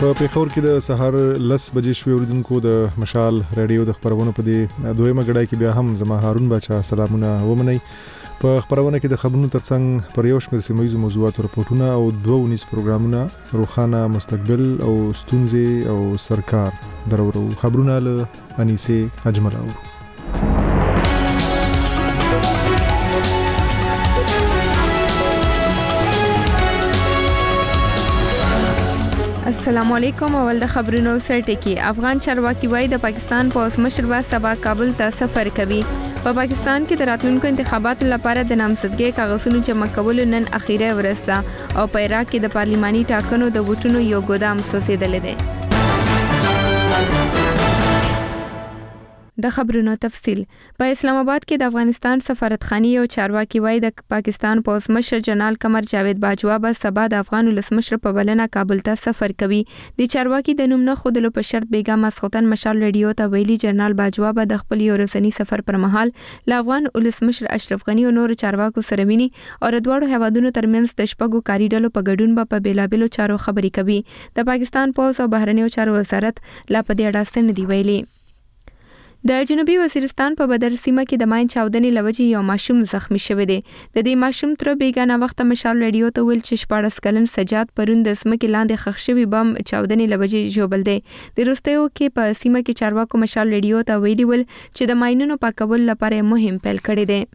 په پیښور کې د سهار 10 بجې شوې اوریدونکو د مشال رادیو د خبرونو په دې دویمه غړای کې بیا هم زما هارون بچا سلامونه ومني. په خبرونه کې د خبرونو ترڅنګ پر یو شمېر سیمایي موضوعاتو رپورټونه او 2 پروګرامونه روخانه مستقبل او ستونزې او سرکار درورو خبرونه له انیسه اجمل او السلام علیکم. اول د خبرونو سرټکی. افغان چارواکي وایي د پاکستان پولیس مشر به سبا کابل ته سفر کوي. په پاکستان کې د راتلونکو انتخاباتو لپاره د نامزدګۍ کاغذونو جمع کول نن اخیری ورځ ده او په عراق کې د پارلماني ټاکنو د ووټونو یو ګودام سوځېدلی دی. د خبرونو تفصیل. په اسلام آباد کې د افغانستان سفارتخانه او چارواکي وایي د پاکستان پولیس مشر جنرال قمر جاوید باجوا به سبا د افغان ولسمشر په بلنه کابل ته سفر کوي. د چارواکي د نوم نه خودلو په شرط بیګا مسخوتن مشال رادیو ته ویلي جنرال باجوا به د خپل یو ورځنی سفر پر مهال له افغان ولسمشر اشرف غنی او نور چارواکو سره ویني او د دوړو هوادونو ترمنځ د شپږو کاری ډلو په ګډون په بیلابېلو چارو خبرې کوي. د پاکستان پولیس او بهرنیو چارو وزارت لا په دې اړه څه نه دی ویلي. د جنوبي وزیرستان په بدر سیمه کې د ماین چاودنې لوجې یو ماشوم زخمی شوی دی. د دې ماشوم تر بیګانه وخت مشال رادیو ته ویل چې 14 کلن سجاد پرون د سمکې لاندې خښ شوی بم چاودنې لوجې جوړبل دی. د روستیو کې په سیمه کې چارواکو مشال رادیو ته ویلي ول چې د ماینونو پاکول لپاره مهم پیل کړی دی.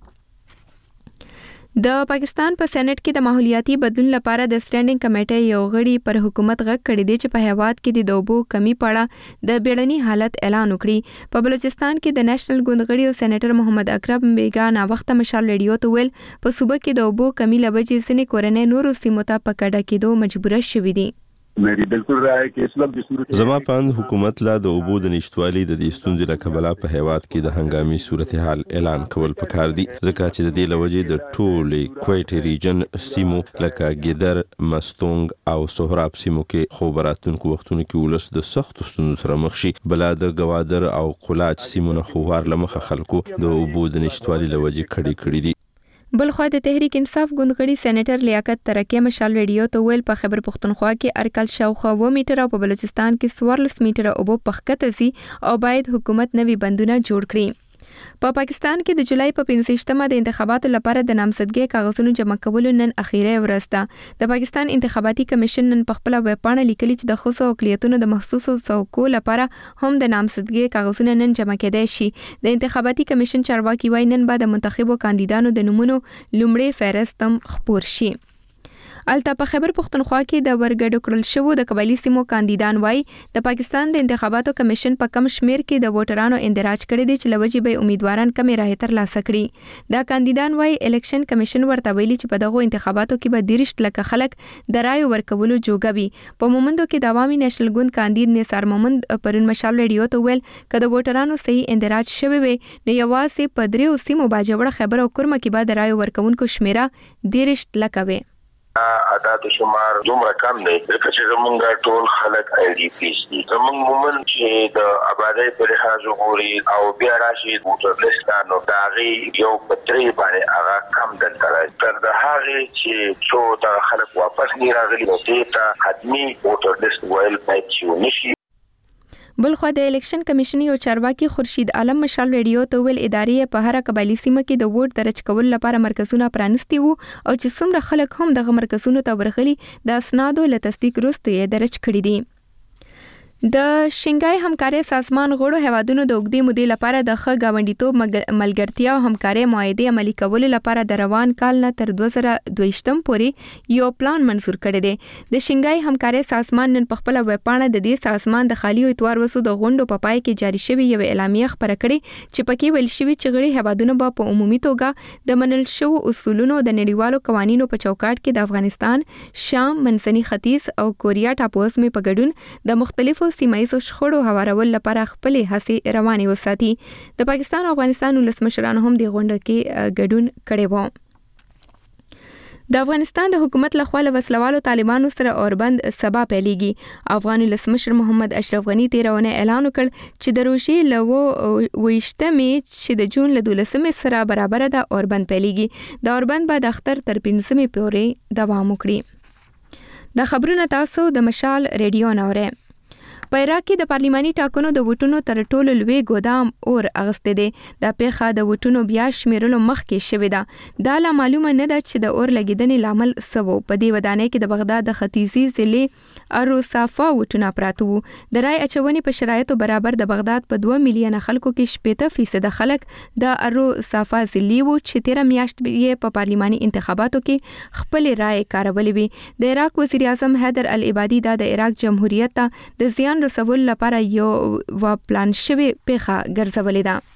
د پاکستان په سېنات کې د ماحولیاتي بدلون لپاره د سټینډینګ کمیټې یو غړي پر حکومت غږ کړی دی چې په هیواد کې د اوبو کمی پړه د بیړني حالت اعلان وکړي. په بلوچستان کې د نېشنل ګوند غړي او سېنیټر محمد اکرم بیګا نا وخت مشال رادیو ته ویل په صوبه کې د اوبو کمی لوجې ځینې کورنۍ نورو سیمو ته په کډه کېدو مجبوره شوي دي. मेरी बिल्कुल राय है कि اسلام د صورت زما پاند حکومت لا د اوبو د نشټوالي د دې ستونزې له کبله په هیواد کې د هنګامي صورتحال اعلان کول پکار دي ځکه چې د دې لوجې د ټولې کویټ ریجن سیمو لکه ګیدر مستونګ او سهراب سیمو کې خبراتونکو وختونو کې ولس د سخت ستونزو سره مخ شي. بلا د گوادر او قلاچ سیمو نه خوار لمخه خلکو د اوبو د نشټوالي لوجې کړي دي. بلخوا د تحریک انصاف ګوندغړي سېنیټر لیاقت ترکی مشال رادیو ته ویل په خبر پښتونخوا کې ارکل شاوخوا 2 میټر او په بلوچستان کې 14 میټر اوبو پخکته سي او باید حکومت نوي بندونه جوړ کړي. په پاکستان کې د جولای په 15مه د انتخاباتو لپاره د نامزدګۍ کاغذونو جمع کولو نن اخیری ورځ ده. د پاکستان انتخاباتي کمیشن نن په خپل ویب پاڼه لیکلي چې د خصوصي اقلیتونو د مخصوصو څوکو لپاره هم د نامزدګۍ کاغذونه نن جمع کېدای شي. د انتخاباتي کمیشن چارواکي وایي نن به د منتخبو کاندیدانو د نومونو لومړی فهرست هم خپور شي. الته په خبر پښتونخوا کې د ورګډو کړل شوو د قبایلی سیمو کاندیدان وای د پاکستان د انتخاباتو کمیشن په کم شمیر کې د ووټرانو اندراج کړی دی چې لوجې به امیدواران کمې راهي تر لاسه کړي. دا کاندیدان وای الیکشن کمیشن ورته ویلي چې په دغه انتخاباتو کې به 30 لک خلک د رایو ورکولو جوګوي. په مومندو کې د عوامي نېشنل ګوند کاندید نثار مومند پرون مشال رادیو ته ویل چې د ووټرانو صحیح اندراج شوی وي نو یوازې په 3 سیمو باجوړ خبر او کورمه کې به د رایو ورکونکو شمیره 30 لک وي. عدد شمار دومره کم دی ځکه چې زمونږ ټول خلک آی ډي پیس دي. زمونږ مومن چې د آبادۍ په لحاظ وګوري او بیا راشي ووټر لیست نو د هغې یو په 3 باندې هغه کم دلته راځي تر د هغې چې څو دغه خلک واپس نه راغلي نو دې ته حتمي ووټر لیست ویل باید چې ونشي. بلخوا د الیکشن کمیشن یو چارواکي خورشید عالم مشال رادیو ته ویل ادارې په هر قبایلی سیمه کې د ووټ درج کول لپاره مرکزونه پرانستي وو او چې څومره خلک هم دغه مرکزونو ته ورغلي د اسنادو له تصدیق وروسته یې درج کړي دي. د شنګای همکاري سازمان غړو هوادونو د اوږدې مودې لپاره د ښه ګاونډیتوب ملګرتیا او همکاري معاهده عملي کولو لپاره د روان کال نه تر 2022 پورې یو پلان منزور کړی دی. د شنګای همکاري سازمان نن په خپل ویب پاڼه د دې سازمان د خالي او اتوار وسو د غونډو په پای کې جاری شوی یو اعلامیه خبره کړې چې پکې ویل شوی چې غړي هوادونو په عمومي توګه د منل شو اصولونو د نړیوالو قوانینو په چوکاټ کې د افغانستان، شام، منځني ختیځ او کوریا ټاپو سیمې په ګډون د مختلفو سیمایي شخړو هوارول لپاره خپلې هڅې روانې وساتي. د پاکستان او افغانستان ولسمشرانو هم د غونډه کې ګډون کړی و. د افغانستان د حکومت لخوا له وسلوالو طالبانو سره اوربند سبا پیلېږي. افغان ولسمشر محمد اشرف غنی تیرونه اعلان وکړ چې د روشي له 28مې چې د جون له 12مې سره برابر ده اوربند پیلېږي. د اوربند بعد اختر تر 15مې پورې دوام وکړي. د خبرونه تاسو د مشال ریډیو نوري. په عراق کې د پارلماني ټاکنو د ووټونو تر ټولو لوی ګودام اور اغسته دي. د پیښه د ووټونو بیا شمیرلو مخکې شوې ده. دا لا معلومه نه ده چې د اور لګیدنې لامل سوو. په دې ودانۍ کې د بغداد د ختیځي ضلع ارو صافا ووټونه پراته وو. د رای اچونې په شرایطو برابر د بغداد په 2 میلیونه خلکو کې 70% خلک د ارو صافا ضلع وو چې 13 میاشت یې په پارلماني انتخاباتو کې خپل رای کارولې وي. د عراق وزیر اعظم حیدر العبادي د عراق جمهوریت ته د زیان رسول لپاره یو پلان شوی پیښه ګرځولې ده.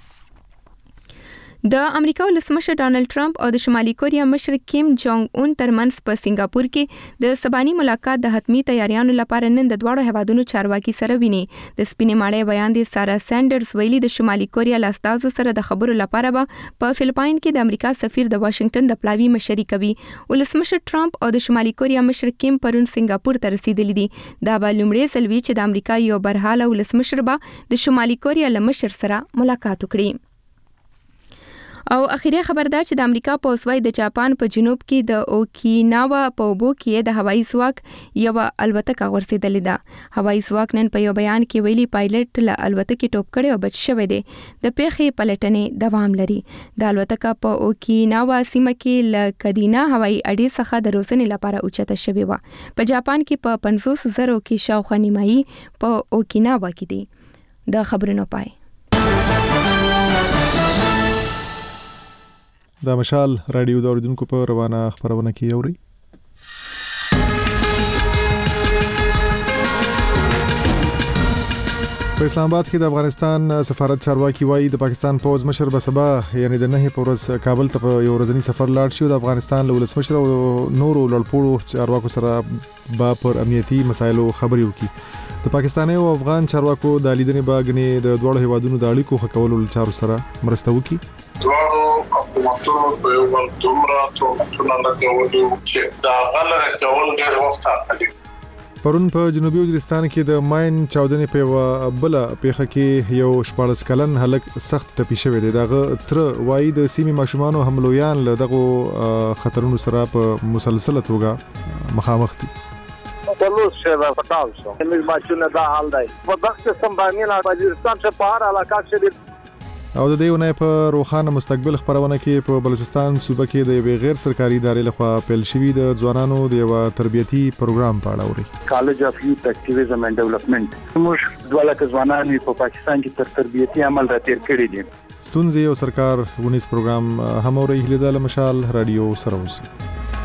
د امریکا ولسمشر ډانلډ ټرمپ او د شمالي کوریا مشر کیم جونګ اون ترمنځ په سنگاپور کې د سباني ملاقات د حتمی تیاریانو لپاره نن د دواړو هیوادونو چارواکي سره ویني. د سپینې ماړې بیان دی سارا سانډرز ویلي د شمالي کوریا لاستازو سره د خبرو لپاره په فلپاین کې د امریکا سفیر د واشنگټن د پلاوی مشري کوي. ولسمشر ټرمپ او د شمالي کوریا مشر کیم پرون سنگاپور ته رسیدلی دي. دا به لومړی ځل وي چې د امریکا یو برحاله ولسمشر به د شمالي کوریا له مشر سره ملاقات وکړي. او اخیری خبر دا چې د امریکا پوځوي د جاپان په جنوب کې د اوکیناوا په اوبو کې د هوایي ځواک یو الوتکه ورسېدلې ده. هوایي ځواک نن په یو بیان کې ویلي پایلټ له الوتکې ټوپ کړی او بچ شوی دی. د پیښې پلټنې دوام لري. د الوتکه په اوکیناوا سیمه کې له کدینا هوایي اډې څخه د روزنې لپاره اوچته شوې و. په جاپان کې په 500,000 کې شاوخوا نیمایي په اوکیناوا کې دي. د خبرونو پای. د مشال رادیو د اوریدونکو په روانه خبرونه کې یوري. په اسلام آباد کې د افغانستان سفارت چارواکي وایي د پاکستان پوز مشر به سبا یعنی د 9 په ورځ کابل ته په یو ورځنی سفر لاړ شي. د افغانستان له ولسمشر او نورو لړپوړو چارواکو سره به پر امنیتي مسایلو خبرې وکړي. د پاکستاني او افغان چارواکو د لیدنې باغنې د دوړو هیوادونو د اړیکو ښه کولو لپاره سره مرسته وکړي. دوړو حکومتونو په یو بل دومره ټولنه راځولې چې دا غلره کول ډېر وخت اخلي. پرون په جنوبي وزیرستان کې د ماین چاودنې په بل پیښه کې یو 14 کلن هلک سخت ټپي شوی دی. دغه تر وایي د سیمې ماشومان حملویان له دغه خطرونو سره په مسلسله توګه مخامخ دي. پلوس شه پټاو شو موږ ماشونه دا حال دی په دغه سمبانینا وزیرستان څخه په هر علاقه کې. او د دې ونې په روخانه مستقبل خبرونه کې په بلوچستان صوبه کې د یو غیر سرکاري ادارې لخوا پیل شوی د ځوانانو د یو تربیتی پروګرام په اړه اوري. کالج اف یوث اکټیویزم اینڈ ډیولپمنٹ موږ دواله ځوانان په پاکستان کې تر تربیتی عمل را تیر کړی دي. ستونزې او سرکار ونیس پروګرام هم اوري. هلیدا له مشال رادیو سره اوسئ.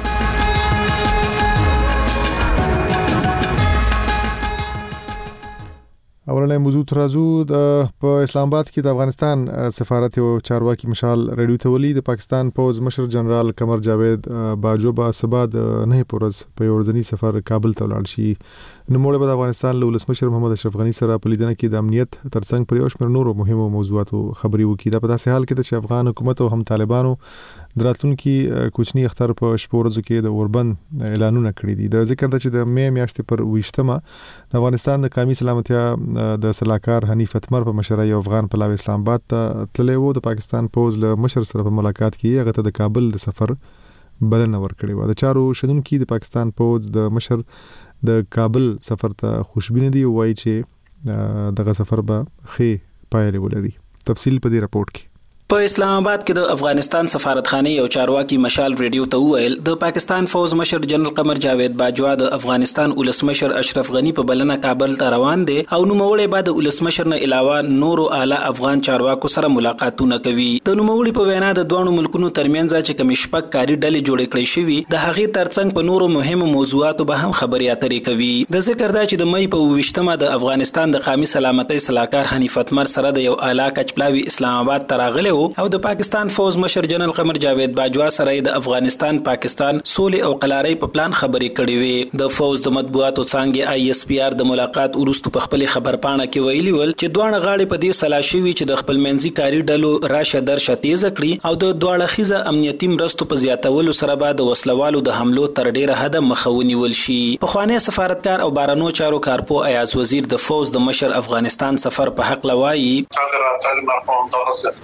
اولنې موضوع ترازو په اسلام آباد کې د افغانستان سفارت او چارواکي مشال رادیو ته ولي د پاکستان پوز مشر جنرال قمر جاوید باجوه به سبا د 9 پورز په ورځنی سفر کابل ته لاړ شي. نو موږ به د افغانستان له ولسمشر محمد اشرف غنی سره په لیدنه کې د امنیت ترڅنګ پر یو شمېر نورو مهمو موضوعاتو خبري وکړي. دا په داسې حال کې چې افغان حکومت او هم طالبانو دراتونکو کوچنی اختر په شپورزو کې د اوربند اعلانونه کړی دي. د ذکر د چې د مې میاشتې پر 28مه د افغانستان د قومي سلامتیا د سلاکار حنیف اتمر په مشرۍ افغان پلاوی اسلام آباد ته تللی وو. د پاکستان پوز له مشر سره په ملاقات کې هغه ته د کابل د سفر بلنه ورکړې و. د چارو شنونکو د پاکستان پوز د مشر د کابل سفر ته خوشبینه دي. وایي چې دغه سفر به ښه پایله ولري. تفصیل په دې راپورټ کې. په اسلام آباد کې د افغانستان سفارتخانه او چارواکي مشال ریډیو ته ویل د پاکستان فوز مشر جنرال قمر جاوید باجوه د افغانستان ولسمشر اشرف غنی په بلنه کابل ته روان دي او نوموړی بعد ولسمشر نه علاوه نورو اعلی افغان چارواکو سره ملاقاتونه کوي. د نوموړي په وینا د دوه ملکونو ترمنځ چې کوم شپږ کاری ډلې جوړې کړې شوې د هغې ترڅنګ په نورو مهمو موضوعاتو به هم خبرې اترې کوي. د ذکر دا چې د مې په 28مه د افغانستان د قومي سلامتۍ سلاکار حنیف اتمر سره د یو اعلی کچپلاوی اسلام آباد ته راغلی او د پاکستان فوز مشر جنرال قمر جاوید باجوه سره د افغانستان پاکستان سولې او قلارۍ په پلان خبرې کړې وې. د فوز د مطبوعاتو څانګې آی اس پی آر د ملاقات وروسته په خپل خبرپاڼه کې ویلي ول چې دوه غاړې په دې سلا شوي چې د خپل منځي کاری ډلو راشه درشه تیز کړي او د دوه خيزه امنیتي مرستو په زیاتولو سره به د وسلوالو د حملو تر ډیره حد مخاوني ول شي. په خواني سفارتکار او بارانو چارو کارپو ایاز وزیر د فوز د مشر افغانستان سفر په حق لوایي څنګه راځي ما په دغه سفراري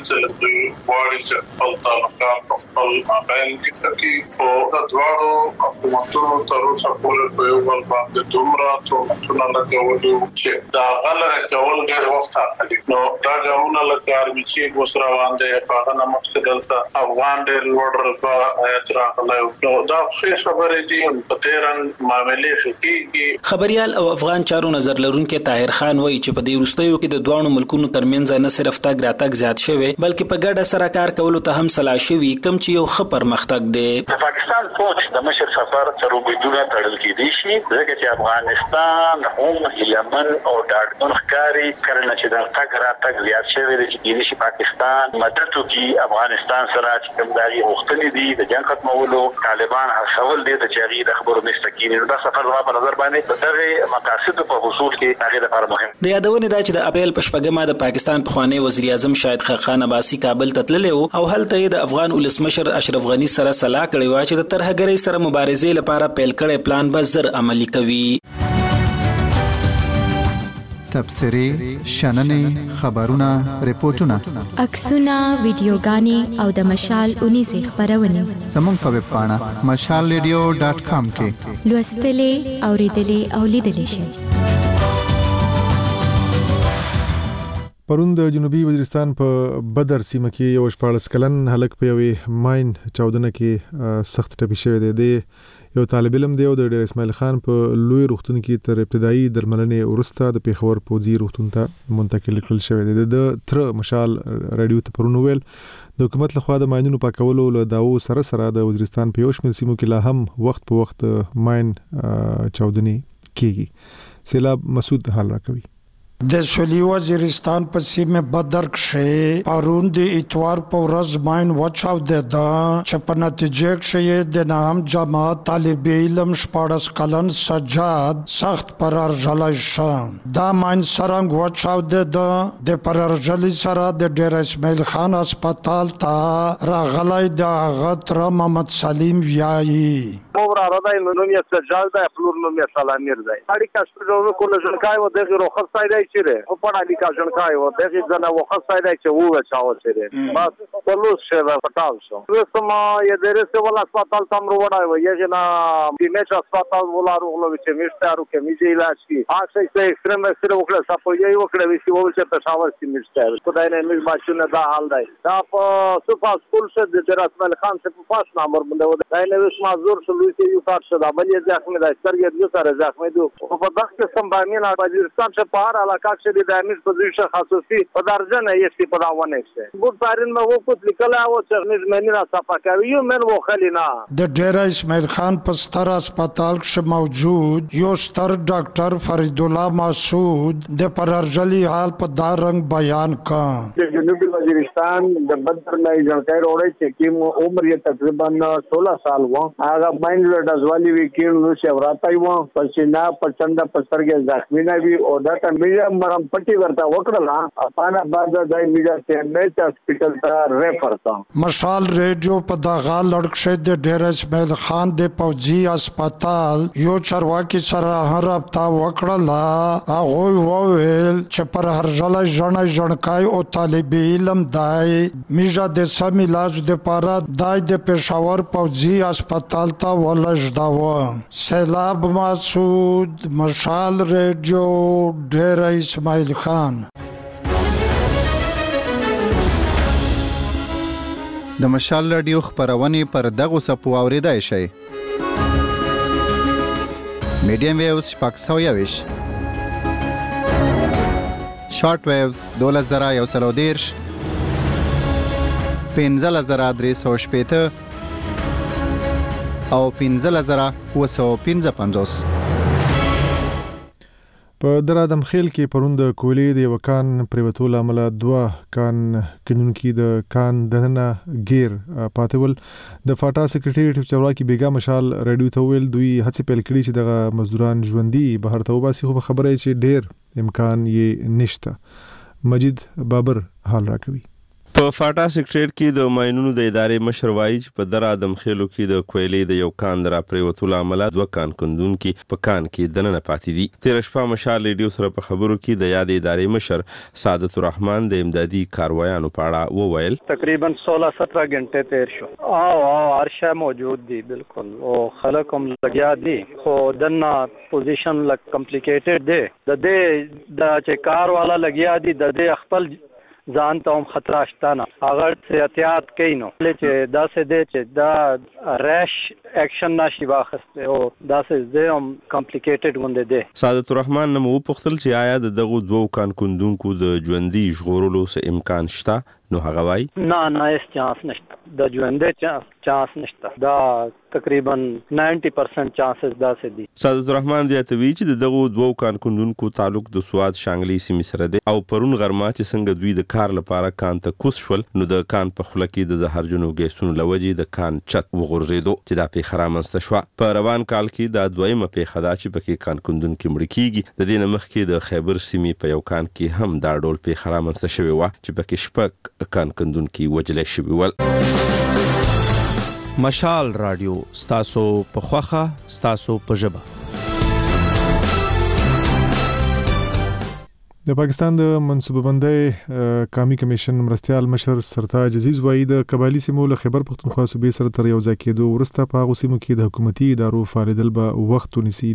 چې دوی واړي چې خپل تعلقات خپل مابین کې سکی او د دواړو حکومتونو تر اوسه پورې په یو بل باندې دومره ټولنه لګولې چې دا غلره کول ډېر وخت اخلي. نو دا ګامونه لکه ارمیچي وسره باندې په هغه مقصد دلته افغان ډېر لوړ په اعتراض نو دا ښه خبرې دي په تیرن معاملې فکیږي. خبريال او افغان چارو نظر لرونکو طاهر خان وایي چې په دې وروستیو کې د دوه ملکونو ترمنځ نه صرف تګ راتګ زیات شوی بلکې په ګډه سره کار کولو ته هم صلاح شوی کوم چې یو ښه پرمختګ دی. د پاکستان فوج د مشر سفر سره وګړو تړل کېدي شي ځکه چې افغانستان هم یمن او ډاډمن ښکاری کړنه چې د تګ راتګ زیات شوی دی چې د پاکستان مدد کوي افغانستان سره چې کوم داري وختنی دي د جنگ ختمولو طالبان هڅول دي د چاري د خبرو مستقینه د سفر په نظر باندې دغه مقاصد په حصول کې هغه لپاره مهم دی. یادونه دا چې د اپریل په شپږمه د پاکستان پخوانی وزیر اعظم شاهد خان عباسي کابل ته تللی او هلته د افغان ولسمشر اشرف غنی سره صلاح کړې و چې د ترهګرۍ سره مبارزې لپاره پیل کړي پلان به زر عملي کوي. تبصرې، شننې، خبرونه، ریپورتونه، عکسونه، ویډیوګانې او د مشال 19 خبرونه زموږ په ویب پاڼه mashalradio.com کې لوستلې، اوریدلې او لیدلې شئ. پرون د جنوبي وزیرستان په بدر سیمه کې یو 14 کلن هلک په یوې ماین چاودنه کې سخت ټپي شوی دی. د یو طالب علم دی او د ډیر اسماعیل خان په لوی روغتون کې تر ابتدایي درملنې وروسته د پیښور پوځي روغتون ته منتقل کړل شوی دی. د تر مشال رادیو ته پرون ویل د حکومت لخوا د ماینونو پاکولو له داو سره د وزیرستان په یو شمېر سیمو کې لا هم وخت په وخت ماین چاودنې کیږي. سیلاب مسعود حال راکوي. د سویلي وزیرستان په سیمه بدر کې پرون د اتوار په ورځ ماین وچاودې ده چې په نتیجه کې د نام جماعت طالب علم 14 کلن سجاد سخت پرارژلای شو. دا ماین سرنګ وچاودې ده د پرارژلي سره د ډیر اسماعیل خان هسپتال ته راغلی د غتر محمد سلیم ویایي. مورا راځي نو یې سجاد ده خپل نو یې سلامیر ده اړیکه شپږو کوله ځکای و دغه روخص سایډ چیرې په پړه لیکا ځنکای و دغه ځنه وخص سایډ چې وو چاو چیرې بس پلوس شه پټاو شو وسما یې درسه ولا هسپتال تم وروړای و یې نه بیمچ هسپتال ولا روغلو چې میشتارو کې میږي علاج کی اکثر چې ایکستریم سره وکړه صفو یې وکړه وسی وو چې پېښور کې میشتار خدای نه میږ ماشونه دا حال دی دا په صفه سکول څخه د جراسمل خان څخه په پاس نمبر باندې دا نه وس مازور شو چې یو کار شو دا بلې ځخمه د سترګې د سره ځخمه دو په دغه سمبامین وزیرستان څخه په هر علاقه کې د امیر پوزیشن خاصوسی په درجه نه یې په داونه شي بو پارین مو کو لیکلا او چې مې نه صفه کوي یو من وو خلینا د ډیر اسماعیل خان په ستر هسپتال کې موجود یو ستر ډاکټر فرید الله مسعود د پرارجلی حال په دا رنګ بیان کړ. د جنوبي وزیرستان د بدر نه ځانګړی وروړي چې کوم عمر یې تقریبا 16 سال و هغه باندې دزوالي وکیل نو چې وراتای و پښینا پچنده پسترګه زخمی نه وی او دا ته میډیا مرم پټي ورته وکړه اپانا بعد د میډیا ته میچ هسپتال ته ریفر تا. مشال ریډیو په دغه لړکشه د ډیر اسماعیل خان د پوجي هسپتال یو چرواکي سره رابطه وکړه هغه وویل چې پر هر ځل ژوندۍ او طالب علم دای میډیا د سم علاج د پاره دای د پېښور پوجي هسپتال ته ولژداوه. سیلاب مسعود، مشال ریډیو، ډیر اسماعیل خان. د مشال رادیو خبرونه پر دغه سپو اوریدای شي. میډیم ویوز شپږ شارټ ویوز 2130 15350 او 15750. په درادم خیل کې پروند کولې د یو کان پریوتول عمله 2 کان کینونکو د کان دننه غیر پاتول د فاټا سیکریټریټ چرواکي بیګا مشال رادیو ته ویل دوی هڅه پیل کړې چې د مزدوران ژوندۍ بهر ته وباسي خو خبره چې ډیر امکان یې نشته. مجید بابر حال راکوي. په فاټا سیکریټریټ کې د ماینونو د ادارې مشر وایي چې په در ادم خېلو کې د کویلې د یو کان را پریوتو لامل 2 کان کندونکو په کان کې دننه پاتې دي. تیر شپه مشال ریډیو سره په خبرو کې د یاد ادارې مشر سعادت الرحمن د امدادي کاروایانو په اړه وویل تقریبا 16-17 غنټه تیر شو او هر شی موجود دي بالکل او خلک هم لګیا دي خو دنه پوزیشن لک کمپلیکیټډ دي د دې د چې کار والا لګیا دي د دې خپل ځان ته هم خطر شته نه اگر احتیاط کینو چې دا څه دي چې دا ریش اکشن نشي واخسته او دا څه دي هم کمپلیکیټډ غونډه دي. سعادت الرحمن نو پختل چې آیا دغه 2 کان کندونکو د ژوندۍ ژغورلو څه امکان شته نو هغه وای نه هیڅ چانس نشته د ژوندۍ چانس نشته دا تقریبا 90% چانسز دا سه دي. سعادت الرحمن د اتوی چې دغه 2 کان کندونکو تعلق د سواد شانګلی سیمې سره دی او پرون غرما چې څنګه دوی د کار لپاره کان ته کوس شول نو د کان په خله کې د زهرجنو ګیسونو لوجې د کان چت وغورځیدو چې دا په خرامنسته شو. په روان کال کې د دویمه په خدا چې پکې کان کندونکو مړ کیږي د دې مخ کې د خیبر سیمې په یو کان کې هم دا ډول په خرامنسته شوی و چې پکې شپک کان کندونکو وجلې شوی ول. مشال رادیو ستاسو په خوخه ستاسو په ژبه. د پاکستان د منصوبه بندۍ قومي کمیشن مرستيال مشر سرتاج عزیز وایي د قبایلی سیمو له خیبر پختونخوا صوبې سره تر یو ځای کېدو ورسته په هغو سیمو کې د حکومتي ادارو فعالیدل به وخت ونیسي.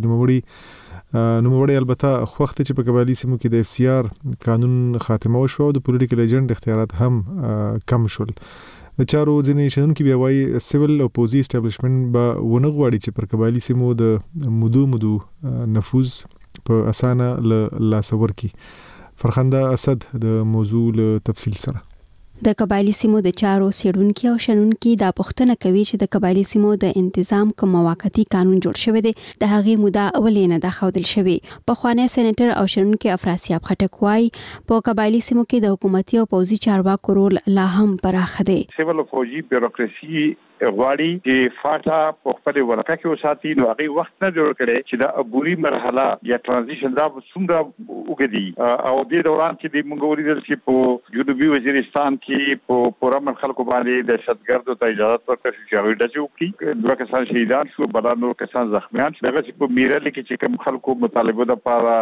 نوموړی البته وخت چې په قبایلی سیمو کې د FCR قانون خاتمه وشو او د پولیټیکل ایجنټ اختیارات هم کم شول. د چارو ځینې شنونکو بیا وایي سیول او پوزي اسټابلیشمنت به ونه غواړي چې پر قبایلی سیمو د مودو نفوذ په اسانه لاسور کی. فرخنده اسد د موضوع له تفصیل سره د قبایلی سیمو د چارو سیډونکو او شنونکو دا پوښتنه کوي چې د قبایلی سیمو د تنظیم کوم موقتی قانون جوړ شوی دی د هغه موده اولینه د خودل شوی. په خوانه سېنیټر او شنونکو افراسیاب خټک وای په قبایلی سیمو کې د حکومتي او پوزي چارواکو رول لا هم پراخ دی. سیول او فوجي بیوروکراسي غواړي چې فاټا په خپل ورکه کې وساتي نو هغه وخت نه جوړ کړي چې دا عبوري مرحله یا ترانزیشن دا څومره وګدي او د دوران کې د منګوري د چې په جنوبي وزیرستان کې په پورامن خلکو باندې د شتګردو ته اجازه ورکړه چې هغه د چوکي دوه کسان شهیدان شو بلانو کسان زخمیان شو. دغه چې په میرل کې چې کوم خلکو مطالبه د لپاره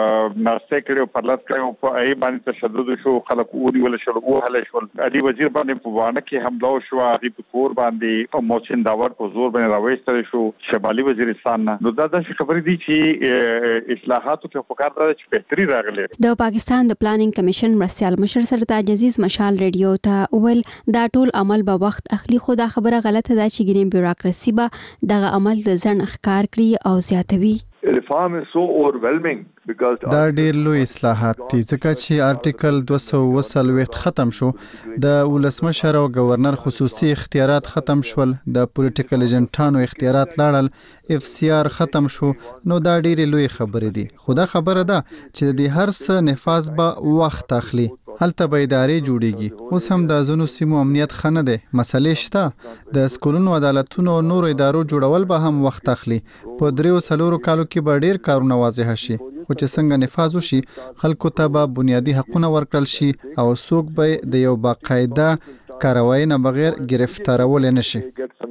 ناشته کړو پرلط کړو په ای باندې تشدد شو خلکو اوري ول شو او هله شو علي وزیر باندې په وانه کې حمله شو هغه په کور باندې او موچن داور په زور باندې راوېستل شو شمالي وزیرستان نه. نو دا د خبرې دي چې اصلاحاتو په فکر دا چې بهتري راغلي. د پاکستان د پلانینګ کمیشن مرستيال مشر سرتاج عزیز مشال ریډیو ته ول دا ټول عمل به وخت اخلي خو دا خبره غلطه ده چې ګینې بیوروکراسي به دغه عمل د ځن ښکار کړي او زیاتوي. Reform is so overwhelming because دا ډیر لوی اصلاحات دي ځکه چې آرټیکل 220 ختم شو د ولسمشر او گورنر خصوصي اختیارات ختم شول د پولیټیکل ایجنټانو اختیارات لاړل FCR ختم شو نو دا ډیر لوی خبره دي. خو دا خبره ده چې د هر څه نفاذ به وخت اخلي. هلته به ادارې جوړیږي. اوس هم د ځینو سیمو امنیت خنه ده مسلې شته د سکولونو عدالتونو او نور ادارو جوړول به هم وخت اخلي. په 3-4 کالو کې به ډیر کارونه واضح شي خو چې څنګه نفاذ وشي خلکو ته به بنیادی حقونه ورکړل شي او څوک به د یو باقاعده کاروایی نه بغیر گرفتارول نشي.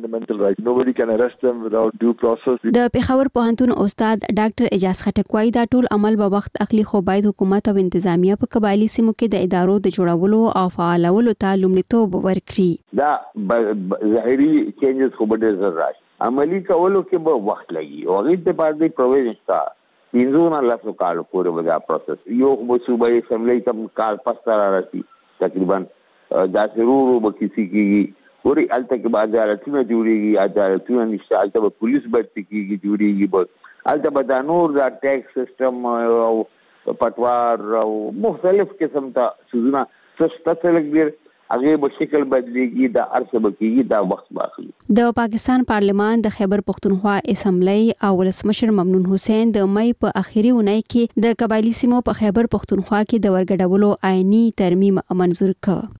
د پیښور پوهنتون استاد ډاکټر اجاز خټک وایي دا ټول عمل به وخت اخلي خو باید حکومت او انتظامیه په قبایلی سیمو کې د ادارو د جوړولو او فعالولو ته لومړیتوب ورکړي. دا ظاهري چینجز خو به ډېر زر راشي عملی کولو کې به وخت لګي او هغې ته باندې پروویژن شته 15 کال پورې به دا پروسس یو خو صوبایي اسمبلی کم کال پس را رسي تقریبا دا ضرور به کسی کېږي ورې هلته کې به عدالتونه جوړېږي عدالتونه نشته هلته به پولیس بدتې کېږي جوړېږي به هلته به دا نور دا ټیکس سیسټم او پټوار او مختلف قسم ته څیزونه څه څه لږ ډېر هغه به شکل بدلیږي دا ارڅ به کېږي دا وخت باخلي. د پاکستان پارلمان د خیبر پختونخوا اسمبلی او ولسمشر ممنون حسین د مئی په اخیری اونۍ کې د قبایلی سیمو په خیبر پختونخوا کې د ورګډولو آئینی ترمیم منظور کړ.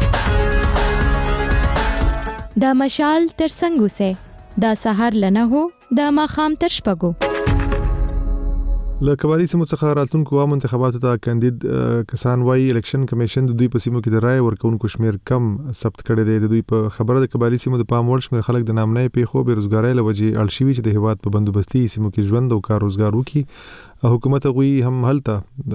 د مشال ترڅنګ اوسه د سحر لنه هو د ماخام تر شپږو. له قبایلی سیمو څخه راتلونکو عام انتخاباتو ته کاندید کسان وايي الیکشن کمیشن د دوی په سیمو کې د رای ورکونکو شمیر کم ثبت کړی دی. د دوی په خبره د قبایلی سیمو د پام وړ شمیر خلک د نامنۍ پیښو بیروزګارۍ له وجې اړ شوي چې د هیواد په بندوبستي سیمو کې ژوند او کار روزګار وکړي. حکومت غوي هم هلته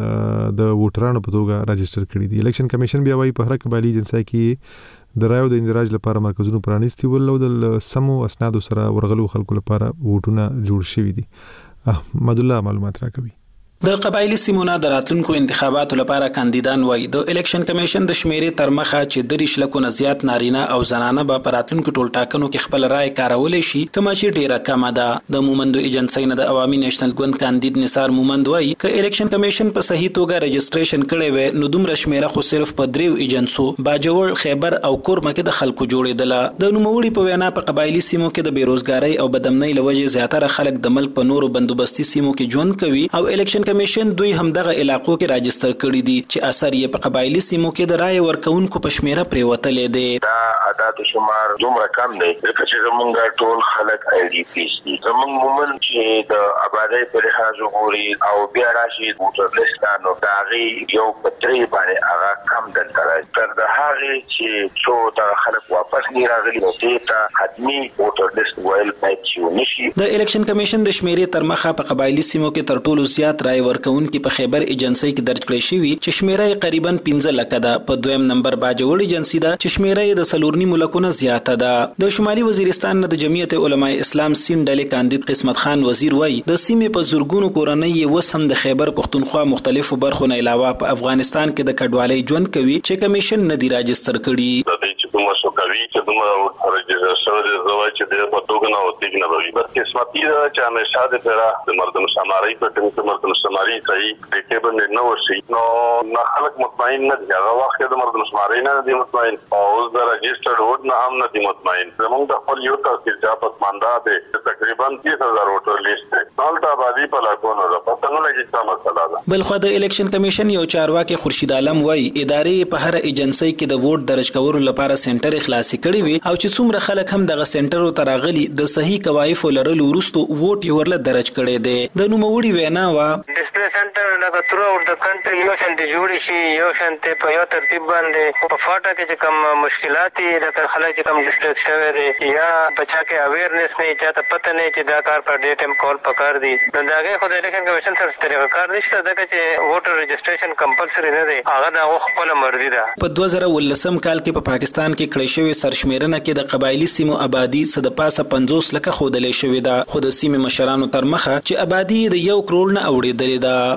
د ووټرانو په توګه راجستر کړي دي. الیکشن کمیشن بیا وايي په هر قبایلی جنسای کې د رایو د اندراج لپاره مرکزونو پرانیستي ول او د سمو اسنادو سره ورغلو خلکو لپاره ووټونه جوړ شوي دي. احمد الله معلومات راکوي. د قبایلی سیمونو د راتلونکو انتخاباتو لپاره کاندیدان وایي د الیکشن کمیشن د شمیرې تر مخه چې 3 لکه نه زیات نارینه او زنانه به په راتلونکو ټولټاکنو کې خپل رائے کارولای شي، کومه چې ډیره کمه ده. د مومندو ایجنسی نه د عوامي نېشنل ګوند کاندید نثار مومند وایي ک الیکشن کمیشن په صحیح توګه رجسټریشن کړي وي نو دومره شمیره خو صرف په 3 ایجنسو باجوړ، خیبر او کورمه کې د خلکو جوړېدله. د نوموړي په وینا په قبایلی سیمو کې د بیروزګاری او بدامنۍ لوجې زیاتره خلک د ملک په نورو بندوبستي سیمو کې ژوند کوي او الیکشن کمیشن دوی دغه علاقو کې راجستر کړی دي چې اثر یې په قبایلی سیمو کې د رائے ورکونکو په شمیره پریوتلې دي. دا عدد شمار دومره کم دی چې زمونږ ټول خلک آی ډي پیس دي. زمونږ مومن چې د آبادی په لحاظ وګوري او بیا راشي ووټر لیستانو د هغې یو په 3 باندې هغه کم دلته راځي تر د هغې چې څو دغه خلک واپس نه راغلي نو دې ته حتمي ووټر لیست ویل باید چې ونشي. د الیکشن کمیشن د شمیرې تر مخه په قبایلی سیمو کې تر ټولو زیات رائے ورکونکي په خیبر ایجنسی کې درج کړی شوی چې شمیره قریبا 15 لکه ده. په دویم نمبر باجوړ ایجنسی ده چې شمیره د سلورنی ملکونو زیاته ده. د شمالي وزیرستان د جمعیت علماء اسلام سین ډلې کاندید قسمت خان وزیر وایي د سیمې په زورګونو کورنۍ وسم د خیبر پښتونخوا مختلفو برخو نه علاوه په افغانستان کې د کډوالۍ ژوند کوي چې کمیشن نه دی راجستر کړي. د دې چې کومه شوکوي چې دومره راجستر شوی چې د پټوګ نه وتیګ نه وي بس قسمتي ده چې همیشه د پیرا د مردم شماري په ټیم کې مردم شماري صحیح د کې باندې نو ورشي نو نه خلک مطمئن نه دي. هغه وخت د مردم شماري نه دي مطمئن او اوس د رجسترډ ووټ نه هم نه دي مطمئن. زموږ د خپل یو تحصیل جاپت ماندا ده تقریبا 30000 ووټر لیست ده. نو د آبادی په لاکونو ده پته نه لګي څه مسله ده. بل خو د الیکشن کمیشن یو چارواکي خورشید عالم وایي ادارې په هر ایجنسی کې د ووټ درج کولو لپاره سنټر خلاصي کړی وي او چې څومره خلک هم دغه سنټرو ته راغلي د صحیح کوایف لرلو وروسته ووټ یې ورله درج کړی دی. د نوموړي وینا وا ډسپلی سنټر لکه تر او د کنټري یو شانتي جوړ شي یو شانتي په یو ترتیب باندې په فاټا کې چې کوم مشکلات دي د خلک چې کوم ډسټریکټ شوی دی یا بچا کې اویرنس نه چاته پته نه چې دا کار پر ډیټ ټایم کال پکار دي. دا هغه خو د الیکشن کمیشن سره طریقه کار نشته دا چې ووټر رجسټریشن کمپلسري نه دی هغه د خپل مرضی ده. په 2019 کال کې په پاکستان کې کړی شوی سرشمیرنه کې د قبایلی سیمو آبادی صد پاسه 50 لکه خودلې شوې ده خو د سیمې مشرانو تر مخه چې آبادی د 1 کروڑ نه اوړېدلې ده.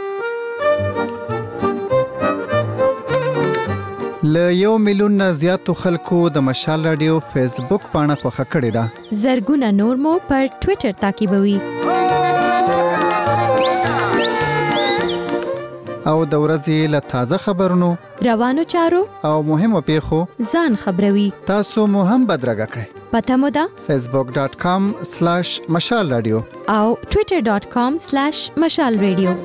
له 1 میلیون نه زیاتو خلکو د مشال رادیو فیسبوک پاڼه خوښه کړې ده. زرګونه نور مو پر ټوئیټر تعقیبوي او د ورځې له تازه خبرونو روانو چارو او مهمو پیښو ځان خبروي. تاسو مو هم بدرګه کړئ. پته مو ده facebook.com/مشال رادیو او twitter.com/مشال رادیو.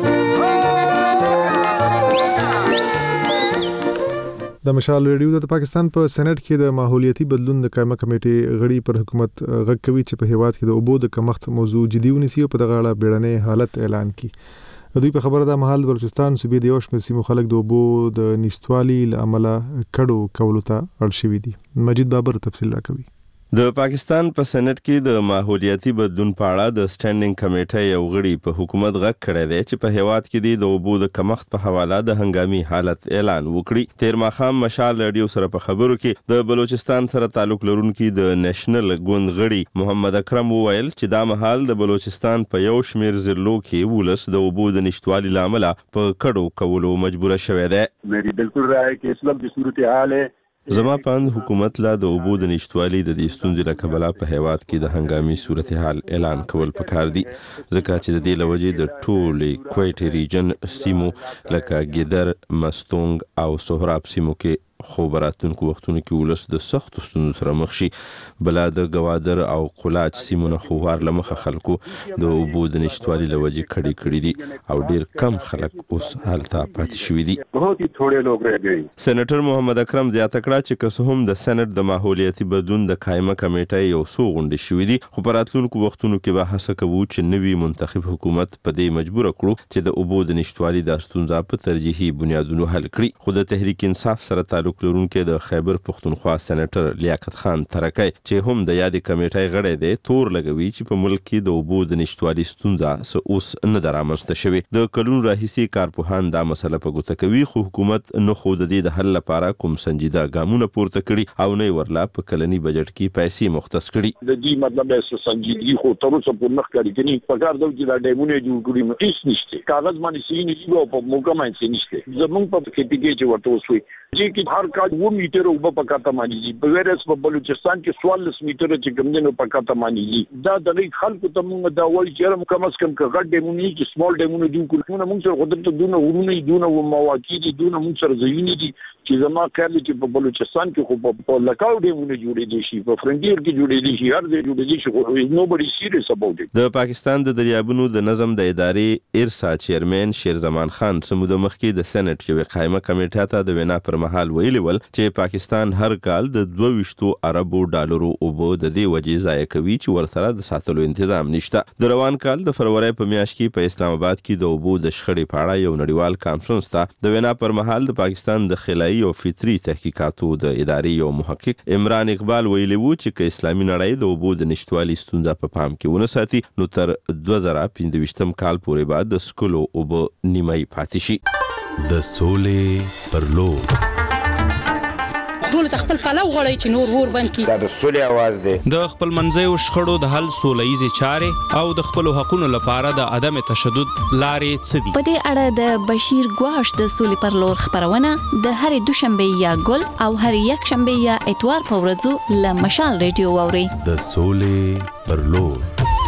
د مشال ریډیو د پاکستان په سېنات کې د ماحولیاتي بدلون د قائمه کمیټې غړي پر حکومت غږ کوي چې په هیواد کې د اوبو د کمښت موضوع جدي ونیسي او په دغه اړه بیړنۍ حالت اعلان کړي. دوی په خبره د مهال بلوچستان صوبې د یو شمېر سیمو خلک د اوبو د نشتوالي له امله کډو کولو ته اړ شوي دي. مجید بابر تفصیل راکوي. د پاکستان په سېنات کې د ماحولیاتي بدلون په اړه د سټینډینګ کمیټې یو غړي په حکومت غږ کړی دی چې په هیواد کې د اوبو د کمښت په حواله د هنګامي حالت اعلان وکړي. تیر ماښام مشال رادیو سره په خبرو کې د بلوچستان سره تعلق لرونکي د نېشنل ګوند غړي محمد اکرم وویل چې دا مهال د بلوچستان په یو شمېر ضلعو کې ولس د اوبو د نشتوالي له امله په کډو کولو مجبور شوی دی. میری بالکل رائے کې اسلام کی صورتحال ہے. زما پاند حکومت لا د اوبو د نشتوالي د دې ستونزې له کبله په هیواد کې د هنګامي صورتحال اعلان کول پکار دي ځکه چې د دې له وجې د ټولې کویټې ریجن سیمو لکه ګیدر، مستونګ او سهراب سیمو کې خو براتونکو وختونو کې ولس د سختو ستونزو سره مخ شي. بلا د ګوادر او قلاچ سیمونه خوار لمخه خلکو د اوبو د نشټوالي له وجې کړي دي او ډیر کم خلک اوس هلته پاتې شوي دي. سېنیټر محمد اکرم زیاته کړه چې که هم د سېنات د ماحولیاتي بدلون د قائمه کمیټې یو څو غونډې شوې دي، خو په راتلونکو وختونو کې به هڅه کوو چې نوي منتخب حکومت په دې مجبور کړو چې د اوبو د نشټوالي د ستونزه په ترجیحي بنیادونو حل کړي. خو د تحریک انصاف سره تعلق لرونکي د خیبر پختونخوا سېنیټر لیاقت خان ترکی چې هم د یادې کمیټې غړی دی تور لګوي چې په ملک کې د اوبو د نشټوالي ستونزه اوس نه ده رامنځته شوې. د کلونو راهیسې کارپوهان دا مسله په ګوته کوي، خو حکومت نه خو د دې د حل لپاره کوم سنجیده ګامونه پورته کړي او نه ورلا په کلني بجټ کې پیسې مختص کړي. د دې مطلب یې سنجیدګي خو تر اوسه پورې نه ښکاري کني. په کار د چې دا ډیمونه جوړ کړي نو هیڅ نشته، کاغذ باندې سینې نیو په موقع باندې نشته. زمونږ په کې کې ورته وسوي چې هر کال 2 میټر اوبه پکاته مانیږي، بغیر په بلوچستان کې 14 میټر چې کوم دینو پکاته مانیږي. دا د خلکو ته موږ دا وایي چې کم از کم غټ ډیمونه چې سمال ډیمونه جوړ کړو. موږ سره قدرت دونه ورونه دونه مواقع دي، دونه موږ سره ځایونه دي چې زما خیال چې په بلوچستان کې خو په لکاو ډیمونه جوړې دي شي، په فرنټیر کې جوړې دي شي، هر ځای جوړې دي شي. نوبډي سیریس اباوت اټ. د پاکستان د دریابونو د نظم د ادارې ارسا چیرمن شیر زمان خان سمود مخکې د سېنات یو قائمه کمیټه ته د وینا پر مهال ویلي ول چې پاکستان هر کال د 22 اربو ډالرو اوبو د دې وجې ضایع کوي چې ورسره د ساتلو تنظیم نشته. د روان کال د فروری په میاشت کې په اسلام آباد کې د اوبو د شخړې په اړه یو نړیوال کانفرنس ته د وینا پر مهال د پاکستان د خلایي او فطري تحقیقاتو د ادارې یو محقق عمران اقبال ویلي وو چې که اسلامي نړۍ د اوبو د نشټوالي ستونزه په پام کې ونه ساتي نو تر 2015 کال پورې بعد د سکولو اوبو نیمای پاتې شي. د سولې پر لور ټول خپل پلو غړی چې نور ور بند کی دا د سولې आवाज دی. د خپل منځیو شخړو د حل سولهیزه چارې او د خپل حقوقو لپاره د عدم تشدد لارې څه دي. په دې اړه د بشیر ګواش د سولې پر لور خبرونه د هر دوشنبه یا ګل او هر یک شنبه یا اتوار په ورځو له مشال ریډیو اوري. د سولې پر لور.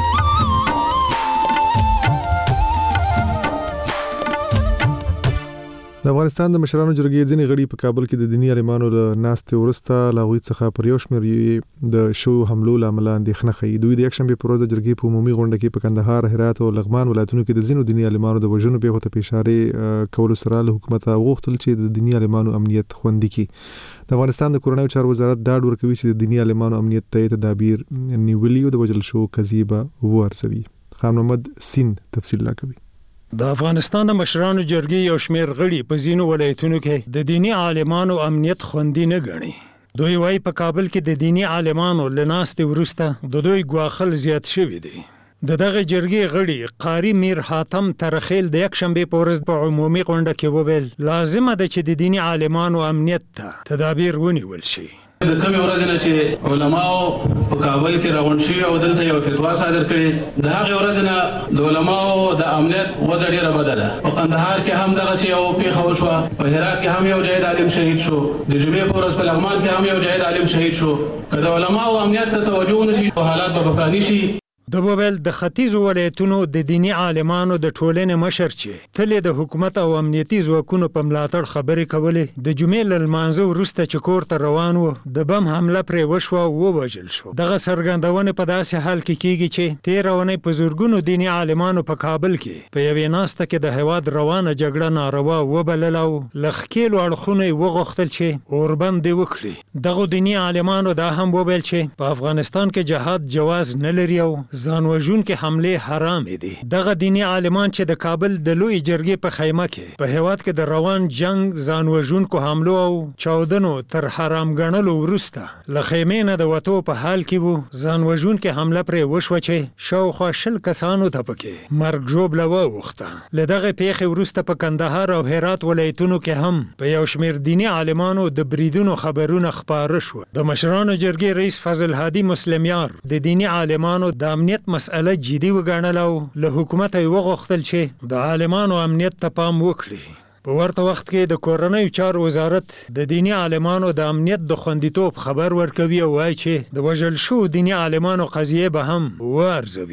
د افغانستان د مشرانو جرګې ځینې غړي په کابل کې د دیني عالمانو له ناستې وروسته له هغوی څخه پر یو شمېر د شو حملو له امله اندېښنه ښیي. دوی د یکشنبې په ورځ د جرګې په عمومي غونډه کې په کندهار، هرات او لغمان ولایتونو کې د ځینو دیني عالمانو د وژنو پیښو ته اشاره کولو سره له حکومته وغوښتل چې د دیني عالمانو امنیت خوندي کړي. د افغانستان د کورنیو چارو وزارت ډاډ ورکوي چې د دیني عالمانو امنیت ته تدابیر نیولي او د وژل شوو قضیې به وارزوي. خان محمد سین تفصیل راکوي. د افغانستان د مشرانو جرګې یو شمېر غړي په ځینو ولایتونو کې د دیني عالمانو امنیت خوندي نه ګڼي. دوی وايي په کابل کې د دینی عالمانو له ناستې وروسته د دوی ګواښل زیات شوی دی. د دغه جرګې غړي قاری میر حاتم ترخیل د یکشنبه په ورځ په عمومي غونډه کې وویل لازمه ده چې د دینی عالمانو امنیت ته تدابیر ونیول شي. د کومې ورځې نه چې علماو په کابل کې راغونډ شوي او دلته یو فتوا صادر کړې، د هغې ورځې نه د علماو د امنیت وضع ډېره بده ده. په قندهار کې هم دغسې یو پیښه وشوه، په هرات کې هم یو جاهد عالم شهید شو، د جمعې په ورځ په لغمان کې هم یو جاهد عالم شهید شو. که د علماو امنیت ته توجه ونشي نو حالات به بحراني شي. د بوبل د ختیځو ولایتونو د دینی عالمانو د ټولنې مشر چې تل د حکومت او امنیتي ځواکونو په ملاتړ خبرې کولې، د جمعې له لمانځه وروسته چې کور ته روان و د بم حمله پرې وشوه او ووژل شو. دغه څرګندونې په داسې حال کې کیږي چې تېره اونۍ په زرګونو دینی عالمانو په کابل کې په یوې ناسته کې د هېواد روانه جګړه ناروا وبلله او له ښکېلو اړخونو یې وغوښتل چې اوربند یې وکړي. دغو دینی عالمانو دا هم وویل چې په افغانستان کې جهاد جواز نه لري او ځانوژونکي حملې حرام دي. دغه دینی عالمان چې د کابل د لوی جرګې په خیمه کې په هېواد کې د روان جنگ ځانوژونکو حملو او چاودنو تر حرام ګڼلو وروسته له خیمې نه د وتو په حال کې وو، ځانوژونکي حمله پرې وشوه چې شاوخوا 20 کسانو ته پکې مرګ ژوبله واوښته. له دغه پیښې وروسته په کندهار او هرات ولایتونو کې هم په یو شمېر دینی عالمانو د بریدونو خبرونه خپاره شوه. د مشرانو جرګې رئیس فضل هادي مسلمیار د دینی عالمانو د امنیت مسئله جدي وګڼله او له حکومته یې وغوښتل چې د عالمانو امنیت ته پام وکړي. په ورته وخت کې د کورنیو چارو وزارت د دینی عالمانو د امنیت د خوندیتوب خبر ورکوي او وایي چې د وژل شوو دینی عالمانو قضیې به هم وارزوي.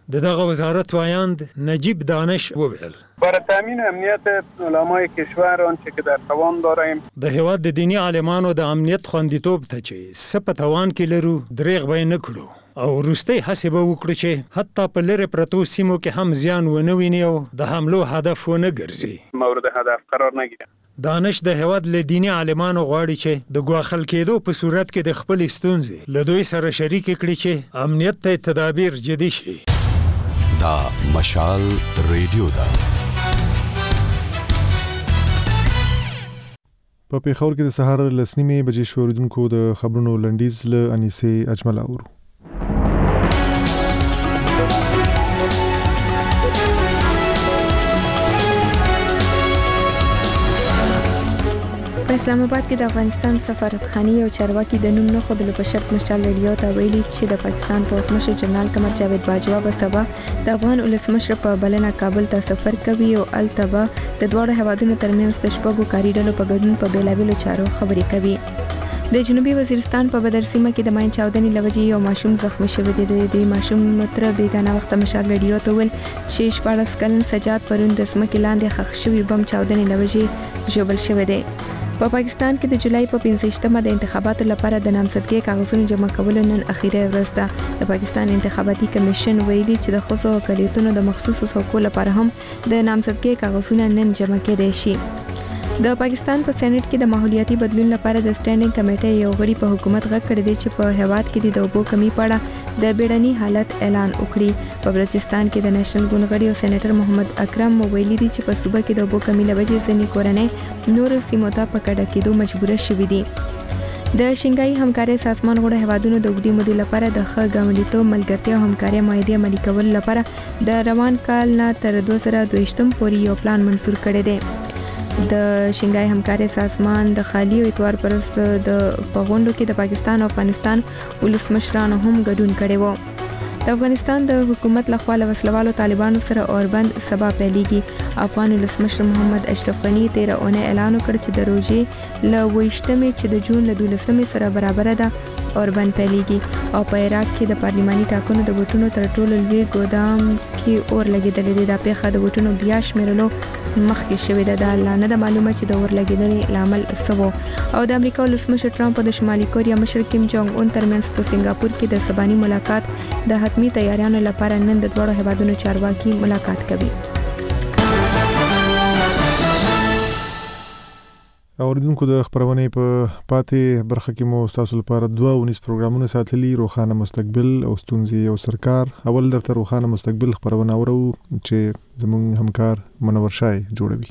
دغه وزارت وایاند نجیب دانش وویل برای تامین امنیت علمای کشور آنچه که در توان داریم د هیواد د دینی عالمانو د امنیت خوندیتوب ته چې څه په توان کې لرو دریغ به نه کړو او وروستۍ هڅې به وکړو چې حتی په لرې پرتو سیمو کې هم زیان ونه ویني او د حملو هدف ونه ګرځي مورد هدف قرار نگیرد. دانش د هیواد له دینی عالمانو غواړي چې د ګواښل کېدو په صورت کې د خپل ستونزې له دوی سره شریک کړي چې امنیت ته تدابیر جدي شي. دا مشال ریډیو دا په پیښور کې د سهار لسنیمه بجې شوریدونکو د خبرونو لنډیز له انیسه اجمل اورو. په اسلام آباد کې د افغانستان سفارتخانې او چارواکي د نوم نه خودلو په شرط مشال ریډیو ته ویلي چې د پاکستان پوز مشر جنرال قمر جاوید باجوا به سبا د افغان ولسمشر په بلنه کابل ته سفر کوي او التبه د دواړو هیوادونو ترمنځ د شپږو کاري ډلو په ګډون په بیلابیلو چارو خبرې کوي. د جنوبي وزیرستان په بدر سیمه کې د ماین چاودنې لوجې یو ماشوم زخمی شوی دی. د ماشوم تر بیګانه وخت مشال ریډیو ته ویل چې 14 کلن سجاد پرون د سمکې لاندې ښخ شوی بم چاودنې لوجې ژوبل شوی دی. په پاکستان کې د جولای په 15مه د انتخاباتو لپاره د نامزدګۍ کاغذونو جمع کولو نن اخیری ورځ ده. د پاکستان انتخاباتي کمیشن ویلي چې د خصوصي اقلیتونو د مخصوصو څوکو لپاره هم د نامزدګۍ کاغذونه نن جمع کېدای شي. د پاکستان په سېنات کې د ماحولیاتي بدلون لپاره د سټینډینګ کمیټې یو غړي په حکومت غږ کړی دی چې په هیواد کې د اوبو کمی په اړه د بیړني حالت اعلان وکړي. په بلوچستان کې د نېشنل ګوند غړي او سېنیټر محمد اکرم ویلي دی چې په صوبه کې د اوبو کمی لوجې ځینې کورنۍ نور سیمو ته په کډه کېدو مجبوره شوې دي. د شنګای همکارۍ سازمان غړو هیوادونو د اوږدې مودې لپاره د ښه ګاونډیتوب ملګرتیا او همکارۍ معاهدې عملي کولو لپاره د روان کال نه تر 2022 پورې یو پلان منظور کړی دی. د شنګای همکارۍ سازمان د خالی او اتوار پرست د پغونډو کې د پاکستان او افغانستان ولسمشرانو هم ګډون کړي وو. د افغانستان د حکومت لخوا له وسلوالو طالبانو سره اوربند سبا پیلېږي. افغان ولسمشر محمد اشرف غني 13 اونۍ اعلان وکړ چې د روژې له 28مې چې د جون له 12مې سره برابر ده اوربند پیلېږي. او په عراق کې د پارلماني ټاکنو د ووټونو تر ټولو لوی ګودام کې اور لګېدلې ده. دا پیښه د ووټونو بیا شمیرلو مخکې شوې ده. دا لا نه ده معلومه چې د اور لګېدنې لامل څه و. او د امریکا ولسمشر ټرمپ او د شمالي کوریا مشر کیم جونګ اون ترمنځ په سنگاپور کې د سباني ملاقات د حتمی تیاریانو لپاره نن د دواړو هیوادونو چارواکي ملاقات کوي. اوریدونکو د خبرونه په پاتې برخه کې مو تاسو لپاره 2 پروګرامونه ساتلي: روخانه مستقبل او ستونزې او سرکار. اول درته روخانه مستقبل خبرونه اورو چې زموږ همکار منور شای جوړوي.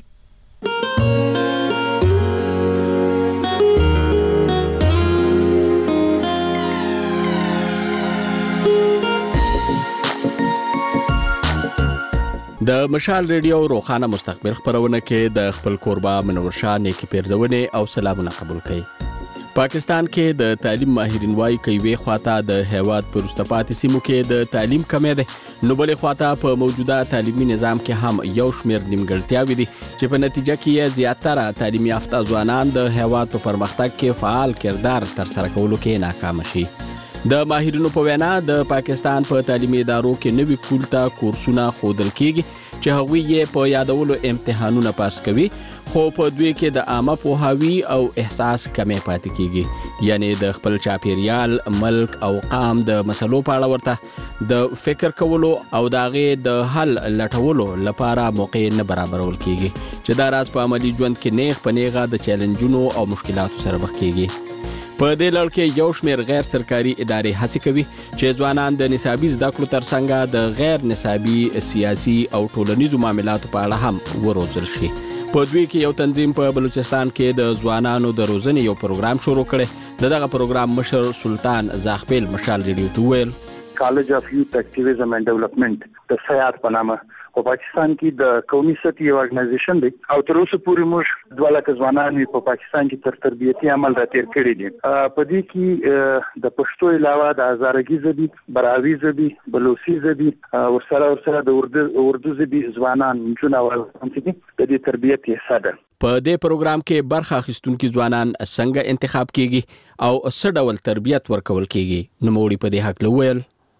د مشال ریډیو روخانه مستقبل خبرونه کې د خپل کوربه منور شاه نیکی پیرزونه او سلامونه قبول کړي. پاکستان کې د تعلیم ماهرین وايي کوي خواته د هیواد پرسته پاتې سیمو کې د تعلیم کمی ده، نو بلې خواته په موجوده تعلیمي نظام کې هم یو شمېر نیمګړتیاوې دي چې په نتیجه کې زیاتره تعلیم یافته ځوانان د هیواد په پرمختګ کې فعال کردار ترسره کولو کې ناکام شي. د ماهرینو په وینا د پاکستان په تعلیمي ادارو کې نوي کولتا کورسونه خودل کېږي چې هغوی یې په یادولو امتحانونه پاس کوي، خو په دوی کې د عامه پوهاوي او احساس کمی پاتې کېږي. یعنی د خپل چاپیریال، ملک او قام د مسلو په اړه ورته د فکر کولو او د هغې د حل لټولو لپاره موقع نه برابرول کېږي چې دا راز په عملي ژوند کې نیغ په نیغه د چیلنجونو او مشکلاتو سره مخ کېږي. په دې لړ کې یو شمېر غیر سرکاري ادارې هڅې کوي چې ځوانان د نصابي زده کړو ترڅنګ د غیر نصابي سیاسي او ټولنیزو معاملاتو په اړه هم وروزل شي. په دوی کې یو تنظیم په بلوچستان کې د ځوانانو د روزنې یو پروګرام شروع کړي. دغه پروګرام مشر سلطان زاخبیل مشال ریډیو ته ویل: کالج اف یوث اکټیویزم اینڈ ډیولپمنٹ د سیات په نامه په پاکستان کې د قومي سطحي یو ارګنایزیشن دی او تر اوسه پورې موږ 2 لک ځوانان په پاکستان کې تر تربیتي عمل را تیر کړی دي. په دې کې د پښتو علاوه د هزارګي ژبې، براوي ژبې، بلوچي ژبې ورسره د اردو ژبې ځوانان جون او چې د دې تربیت حصہ ده. په دې پروګرام کې برخه اخیستونکي ځوانان څنګه انتخاب کیږي او څه ډول تربیت ورکول کیږي؟ نوموړي په دې حق لویل: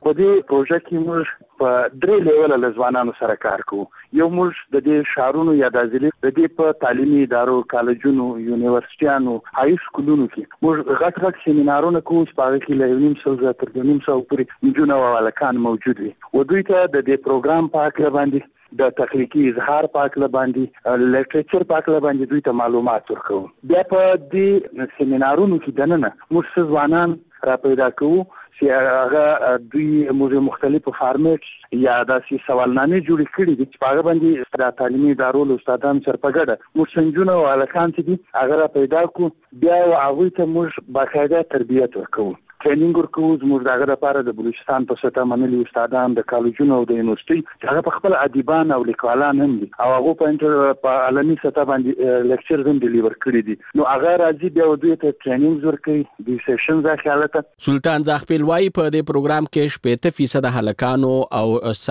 په دې پروژه کې موږ په 3 لیول له ځوانانو سره کار کوو. یو موږ د دې شهرونو یا د ځلې د دې په تعلیمي ادارو، کالجونو، یونیورسيټانو، هاي سکولونو کې موږ غټ سیمینارونه کوو چې په هغه کې له 900 تر 900 پورې نجونې او هلکان موجود وي. و دوی ته د دې پروګرام په اړه باندې د تخلیقي اظهار په اړه باندې لیټریچر په اړه باندې دوی ته معلومات ورکوو. بیا په دې سیمینارونو کې دننه موږ ځوانان را پیدا کوو چې هغه دوی موږ مختلفو فارمیټ یا داسې سوالنامې جوړې کړې دي چې په هغه باندې د تعلیمي ادارو له استادانو سره په ګډه موږ څنګه او هلکان چې دي هغه را پیدا کوو. بیا هغوی ته موږ باقاعده تربیت ورکوو، ټریننګ ورکوو. زموږ دغه لپاره د بلوچستان په سطح منلي استادان د کالجونو او د یونیورسيټي چې هغه په خپل ادیبان او لیکوالان هم دي او هغه په عالمي سطح باندې لیکچرز هم ډیلیور کړي دي. نو هغه راځي بیا دوی ته ټریننګ ورکوي، د سیشنز اخیالته. سلطان زاخپیل وايي په دې پروګرام کې 70% هلکانو او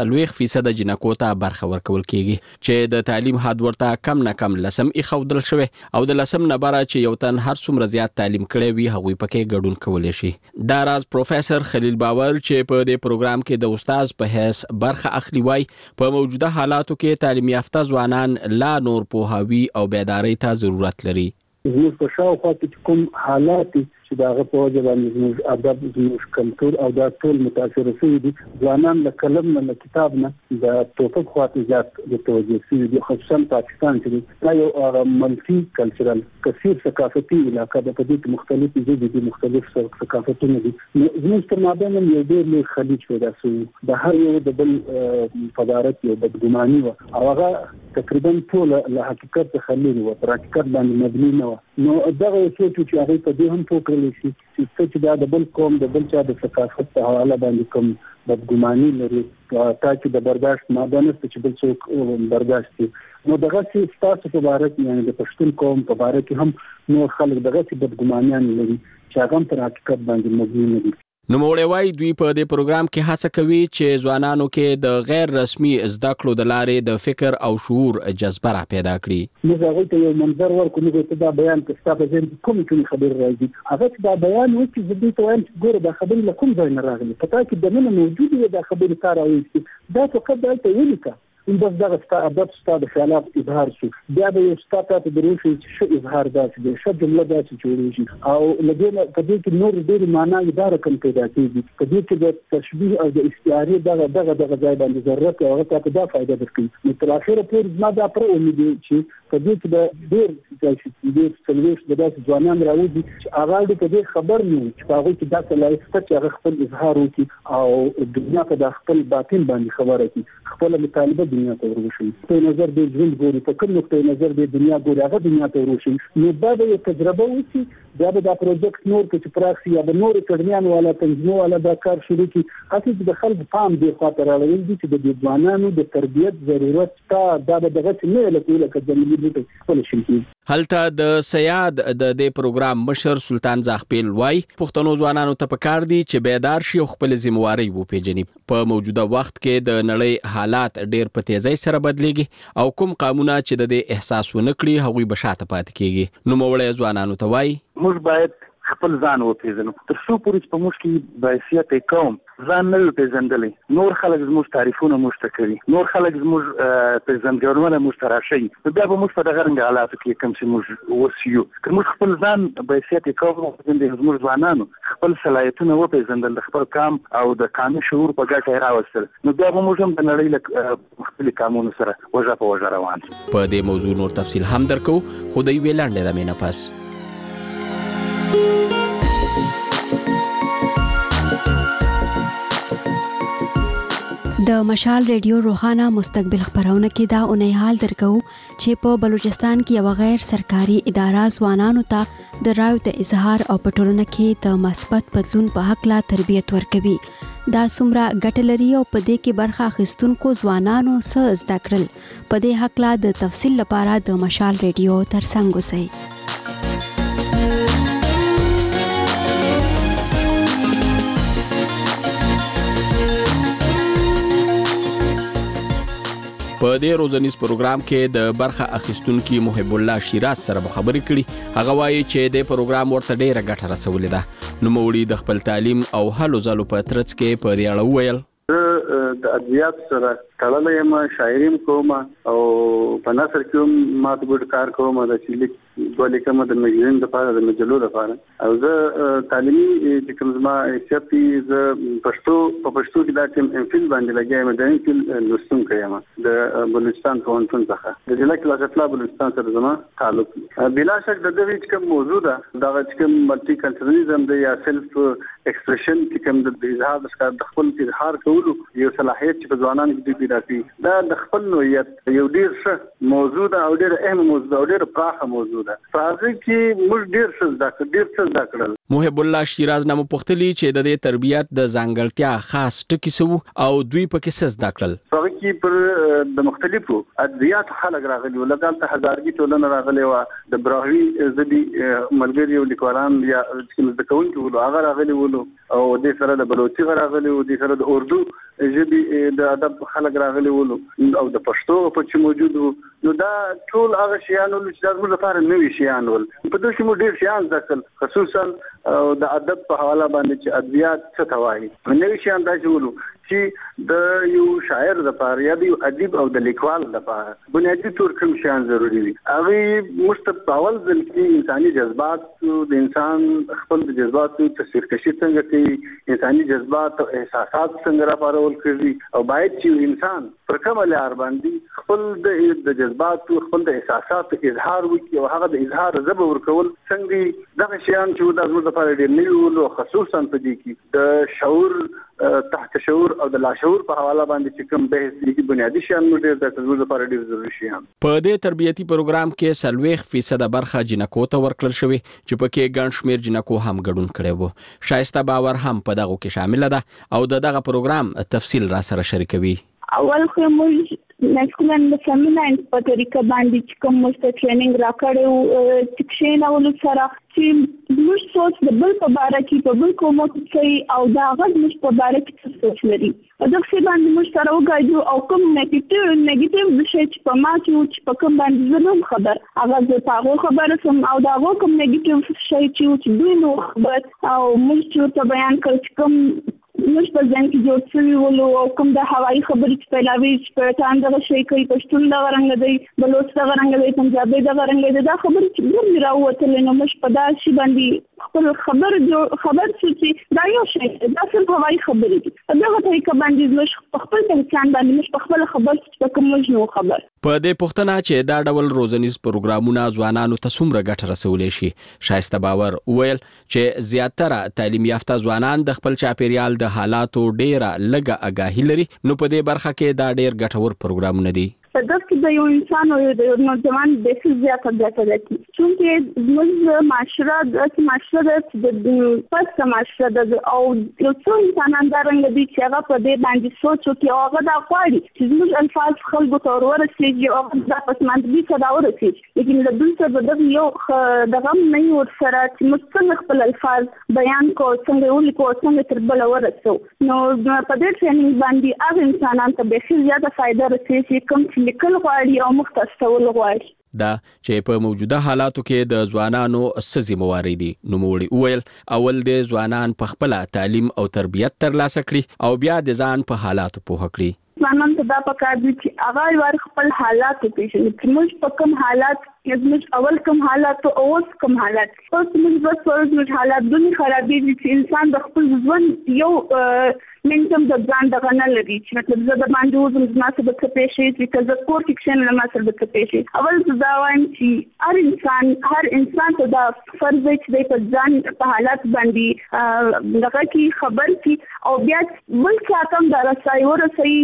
40% جنکو ته برخه ورکول کیږي چې د تعلیم حد ورته کم نه کم لسم ایښودل شوی او د لسم نه بره چې یو تن هر څومره زیات تعلیم کړی وي هغوی پکې ګډون کولی شي. دا راز پروفیسور خلیل باور چې په دې پروګرام کې د استاد په حیث برخه اخلي وای په موجوده حالاتو کې تعلیم یافته ځوانان لا نور پوهاوی او بیداری ته ضرورت لري. زموږ په شاوخوا کې کوم حالات چې داغه په وجه باندې زموږ ادب، زموږ کلتور او دا ټول متاثر شوي دي. ځوانان له قلم نه، له کتاب نه د ټوپک خواته زیات متوجه شوي دي، خصوصا پاکستان چې دا یو ملټي کلچرل کثیر ثقافتي علاقه ده. په دې کې مختلفې ژبې دي، مختلف ثقافتونه دي. زموږ تر مابین یو ډېر لوی خلیج پیدا شوی د هر یو د بل فدارت یو بدګماني وه او هغه تقریبا ټول له حقیقت څخه لرې وه، پر حقیقت باندې مبني نه وه. نو دغه یو سوچ چې هغوی په دې هم پوه چې دا د بل قوم د بل چا د ثقافت په حواله باندې کوم بدګماني لري تا چې د برداشت ماده نشته چې بل څوک برداشت کړي. نو دغسې ستاسو په باره کې یعنې د پښتون قوم په باره کې هم نور خلک دغسې بدګمانیان لري چې هغه هم پر حقیقت باندې مبني نه دي. نوموړی وايي دوی په دې پروګرام کې هڅه کوي چې ځوانانو کې د غیر رسمي زده کړو د لارې د فکر او شعور جذبه را پیدا کړي. موږ هغوی ته یو منظر ورکړو، موږ ته دا بیان که ستا په ذهن کې کومې خبرې راځي هغه چې دا بیان وکړي. زه دوی ته وایم چې ګوره دا خبرې له کوم ځای نه راغلي، په تا کې دننه موجود وي دا خبرې تا راویستې، دا فقط دلته ولیکه. بس دغه ستا ادب، ستا د خیالات اظهار شو. بیا به یو ستا ته دروشي چې ښه اظهار داسې دی، ښه جمله داسې جوړېږي او له دې نه په دې کې نور ډېرې معناوې دا رقم پیدا کېږي. په دې کې د تشبیه او د استعارې دغه ځای باندې ضرورت او هغه ته په دا فایده درکوي. نو تر اخره پورې زما دا پره امید دی چې په دې کې به ډېر څلوېښت د داسې ځوانان راوځي چې هغه په دې خبر نه وي چې په هغوی کې داسې لایق شته چې هغه خپل اظهار وکړي او دنیا ته د خپل باطن باندې خبره کړي، خپله مطالبه دنیا ته وروښيي. په نظر د ژوند ګوري، په کوم نقطې نظر د دنیا ګوري، هغه دنیا ته وروښيي. نو دا به یو تجربه وشي، بیا به دا پروجیکټ نور چې پراخ شي یا به نور اکاډمیان والا تنظیمو والا دا کار شروع کړي. هسې چې د خلکو پام دې خواته راوړل دي چې د ځوانانو د تربیت ضرورت شته. دا به دغسې نه لکه د ملي بوټي خپله شي. هلته د سیاد د دې پروګرام مشر سلطان زاخپیل وايي پښتنو ځوانانو ته پکار دي چې بیدار شي او خپل ذمہواری وپیژني. په موجوده وخت کې د نړۍ حالات ډېر په تیزۍ سره بدلیږي او کوم قانونه چې د دې احساس ونه کړي هغوی به شاته پاتې کیږي. نوموړی ځوانانو ته وايي موږ باید خپل ځان وپیژنو. تر څو پورې په موږ کې بحیثیت قوم ځان نه وي پیژندلی، نور خلک زموږ تعریفونه موږ ته کوي، نور خلک زموږ پیژندګړونه موږ ته راشي، نو بیا به موږ په دغه رنګه حالاتو کې کوم چې موږ اوس یو که موږ خپل ځان بحیثیت قوم وپېژندل، زموږ ځوانانو خپل صلاحیتونه وپېژندل، د خپل قام او د قامي شعور په ګټه یې راوستل، نو بیا به موږ هم د نړۍ له مختلفو قامونو سره وژه په وژه روان شو. په دې موضوع نور تفصیل هم درکو، خو د یوې لنډې دمې نه پس. د مشال ریډیو روخانه مستقبل خبرونه کې دا اونۍ حال درکو چې په بلوچستان کې یو غیر سرکاري اداره ځوانانو ته د رایو د اظهار او په ټولنه کې د مثبت بدلون په حق لا تربیت ورکوي. دا څومره ګټه لري او په دې کې برخه اخیستونکو ځوانانو څه زده کړل، په دې حق لا د تفصیل لپاره د مشال ریډیو ترڅنګ اوسئ. په دې روزنیز پروګرام کې د برخه اخیستونکو محب الله شیراز سره خبرې کړي. هغه وایي چې د پروګرام ورته ډیره ګټه رسولې ده. نو موري د خپل تعلیم او هلو ځلو په ترڅ کې په ریاړه وویل د ادبیات سره تړلې یم، شاعري کوم او په نثر کې ما ته ګډ کار کوم د چلیک کوم د مجلین لپاره د مجلو لپاره او زه تعلیمي چې کوم زما شپي ز پښتو کې دا کوم انفیل باندې لګایم د انفیل لوستون کوم د بلوچستان پوهنتون څخه د ضلع کلاس بلوچستان سره زما تعلق بلا شک د دې کوم موضوع ده دا کوم ملټي کلچرلیزم د یا سلف ایکسپریشن چې کوم د اظهار د خپل اظهار کولو یو صلاحیت چې په ځوانانو کې پیدا کړي دا د خپل نوعیت یو ډیر ښه موضوع ده او ډیر اهم موضوع ده او ډیر پراخه موضوع ده. راځي چې موږ ډیر څه زده کړل. محب الله شیراز نامو پختلی چې د دې تربیت د ځانګړتیا خاص ټکی سو او دوی پکې څه زده کړل. هغه کې پر د مختلفو ادبیات خلک راغلي ولکه د هزارګي ټولنه راغلي و د براوی زدي ملګری او لیکوالان یا چې د کوونکو ول هغه راغلي ول او د سره د بلوچي راغلي او د سره د اردو ژبي د ادب خلک راغلي ول او د پښتو په چې موجود نو دا ټول هغه شیان ول چې د لپاره نوي شیان ول په دوی کې مو ډیر شیان ځکل خصوصا د ادب په حواله باندې چې ادبیات څه توایي نوي شیان دا چې ول چې د یو شاعر لپاره یا د یو ادیب او د لیکوال لپاره بنیادی تور کوم شیان ضروری دي. هغه مستقبل ځل کې انساني جذبات د انسان خپل جذباتو تصویر کشي څنګه کوي انساني جذبات او احساسات څنګه راپارول کوي او باید چې انسان پر کومه لار باندې خپل د جذباتو خپل د احساساتو اظهار وکړي او هغه د اظهار زبر ورکول څنګه دغه شیان چې د زموږ لپاره ډېر نوي او خصوصا په دې کې د شعور تحت شعور او د لاشعور په حواله باندې چې کوم بحث دي بنیادی شیان نو ډېر د زموږ لپاره ډېر ضروري شیان. په دې تربیتی پروګرام کې 40% برخه جنکو ته ورکړل شوې چې پکې ګڼ شمېر جنکو هم ګډون کړي وو. شایسته باور هم په دغه کې شامل ده او دغه پروګرام تفصیل را سره شریکوي. اول خو موږ نسکولن د سیمینار په طریقه باندې چې کوم مست ټریننګ راکړو چې شین اول سره چې موږ سوچ د بل په اړه کې په بل کومه کې او دا غږ موږ په اړه کې سوچ لري او دا څه باندې موږ سره وګایو او کوم نیگیټیو د شي چې په ما چې په کوم باندې زموږ خبر هغه زه تاسو خبره سم او دا کوم نیگیټیو شي چې دوی نو خبر او موږ چې ته بیان کړ کوم موږ په ځان کې جوړ شوی ولو او کوم د هوایي خبرې چې پیلاوي چې په تان دغه شی کوي پښتون دا رنګ دی بلوچ دا رنګ دی پنجابي دا رنګ دی دا خبرې چې موږ راوته نو موږ په داسې باندې خپل خبر چې دا یو شی دا څه هوایي خبرې دي دغه طریقه باندې موږ خپل پہچان باندې موږ خپل خبر چې کوم موږ نو خبر په دې پښتنه چې دا ډول روزنیز پروګرامونه ځوانانو ته څومره ګټه رسولې شي. شایسته باور ویل چې زیاتره تعلیم یافته ځوانان د خپل چاپیریال د حالاتو ډیره لږه آگاهی لري نو په دې برخه کې دا ډیر ګټور پروګرامونه دي. دغه د یو انسان او د نوجوان د څه زیاته ګټه لري چې موږ معاشره د پس معاشره د او یو څو انسانان دا رنګ دي چې هغه په دې باندې سوچ کوي او هغه دا غواړي چې موږ الفاظ خلکو ته ورسېږي او دا پسماندګي سره ورسېږي لیکن د دوی سره د یو دغه نه ور سره چې موږ څنګه خپل الفاظ بیان کوو څنګه ولیکو څنګه تر بل ورسو نو په دې ټریننګ باندې هغه انسانان ته به زیاته فائدہ رسېږي کوم لیکل غواړي او مختصول غواړي. دا چې په موجوده حالاتو کې د ځوانانو څه ذمہواری دي نو موړي وویل اول د ځوانان په خپل تعلیم او تربیت ترلاسه کړي او بیا د ځان په حالاتو پوه کړي. ځوانان ته دا پکار دي چې هغه ور خپل حالات پیژني چې موږ په کوم حالات موږ اول کوم حالات او اوس کوم حالات اوس موږ بس ورته حالات دونی خرابې دي چې انسان د خپل ژوند یو منځم د ځان دغه نه لري چې مطلب زه د باندې وزم زما سره د پېښې چې د کور فکشن نه ما سره د پېښې اول دا وایم چې هر انسان ته دا فرض دی چې په ځان په حالات باندې دغه کی خبر کی او بیا بل څه دا رسای ورسای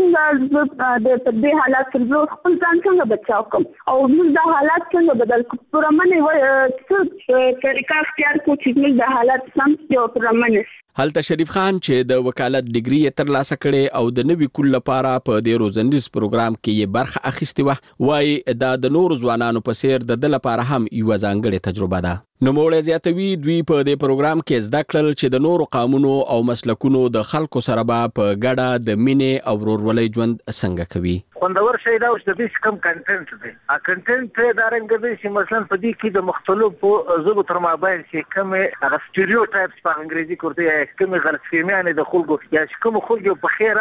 څنګه د دې حالات سره خپل ځان څنګه بچاو کوم او موږ دا حالات څنګه بدل پرمنه څه طریقه اختیار کو چې موږ د حالات سم او پرمنه هلته شریف خان چې د وکالت ډیګري ترلاسه کړي او د نوي کول لپاره په دې روزنیز پروګرام کې یې برخه اخیستې و، وایي دا د نورو ځوانانو په څیر د لپاره هم یو ځانګړې تجربه ده. نوموړی زیاتوي دوی په دې پروګرام کې زده کړل چې د نورو قومونو او مسلکونو د خلکو سره به په ګډه د مینې او ورورولۍ ژوند څنګه کوي. خوندور شی دا چې د دې کم کنټنټ دی. کنټنټ دا رنګ دی چې مثلا په دې کې د مختلفو ژبو تر مابین چې کوم هغه سټیریوټایپس په انګریزي کې ورته یا کوم غلطفهمیانې د خلکو یا کوم خلکو په خیر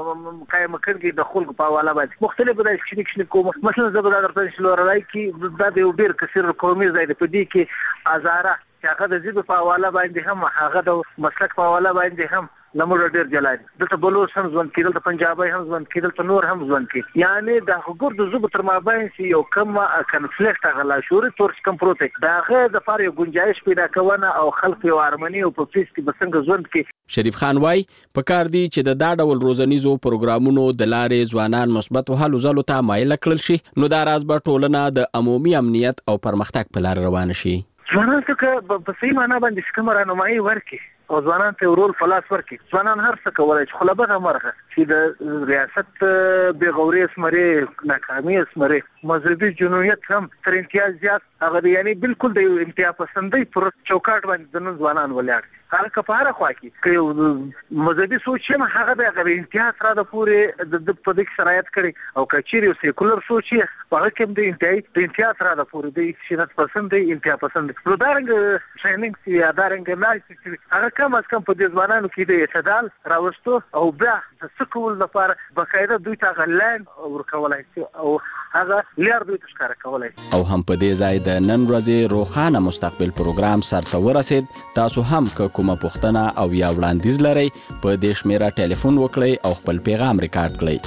قائم کړي د خلکو په حواله باندې مختلف د شریک کوم مثلا زبر درته شلورای کې دا د ډیر کثیر قومي ځای په دې کې ازاره چې هغه د ژبې په حواله باندې هم هغه د مسلک په حواله باندې هم لمر ډیر جلال دلته بلوچ هم ځوان کېدل ته پنجابي هم ځوان کېدل ته نور هم ځوان کې یعنی د حقوق د ژبې تر مابین چې یو کم کنفلیکټ غلا شوري تور کم پروت داغه د فار یو گنجائش پیدا کوونه او خلک یو ارمني او په فیس کې بسنګ ژوند کې. شریف خان وای په کار دی چې د دا ډول روزنیزو پروګرامونو د لارې ځوانان مثبت حل زلو ته مایل کړل شي نو دا راز به ټولنه د عمومي امنیت او پرمختګ په لار روان شي. ځوانان څخه په صحیح معنا باندې کوم راهنمایي ورکړي او ځوانان ته رول فلاس ورکړي. ځوانان هر څه کولای چې خلبه مرغه چې د ریاست بغوري اسمري ناکامي اسمري مذهبي جنونیت هم تر امتیاز زیات هغه یعنی بالکل د امتیاز پسندۍ پر چوکاټ باندې د ځوانان ولاړ هغه کفاره خوا کې کوي مذهبي سوچ هم هغه د امتیاز را د پورې د پدې شرایط کړي او کچيري سیکولر سوچ هغه کوم د امتیاز را د پورې د شنت پسند دی امتیاز پسند نو دارنګ شاینینګ سی دارنګ نایس هغه کم از کم په دې ځوانانو کې د اعتدال راوستو او بیا د سکول لپاره بقاعده دوی ته غلان ورکولای شي او هغه لیر دوی تشکر کولای او هم په دې ځای د نن ورځې روخانه مستقبل پروګرام سرته ورسید. تاسو هم کومه پوښتنه او یا وړاندیز لرئ په دې شمیره ټلیفون وکړئ او خپل پیغام ریکارډ کړئ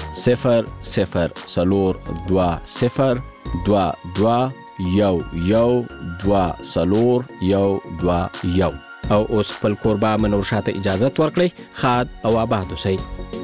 002022 او اوس خپل کوربه منور شاته اجازه ورکړئ. خاد او آباد اوسئ.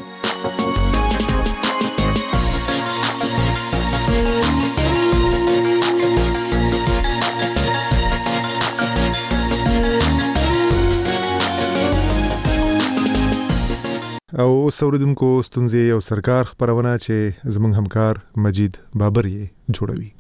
او اوریدونکو ستونزې او سرکار خبرونه چې زموږ همکار مجید بابر یې جوړوي.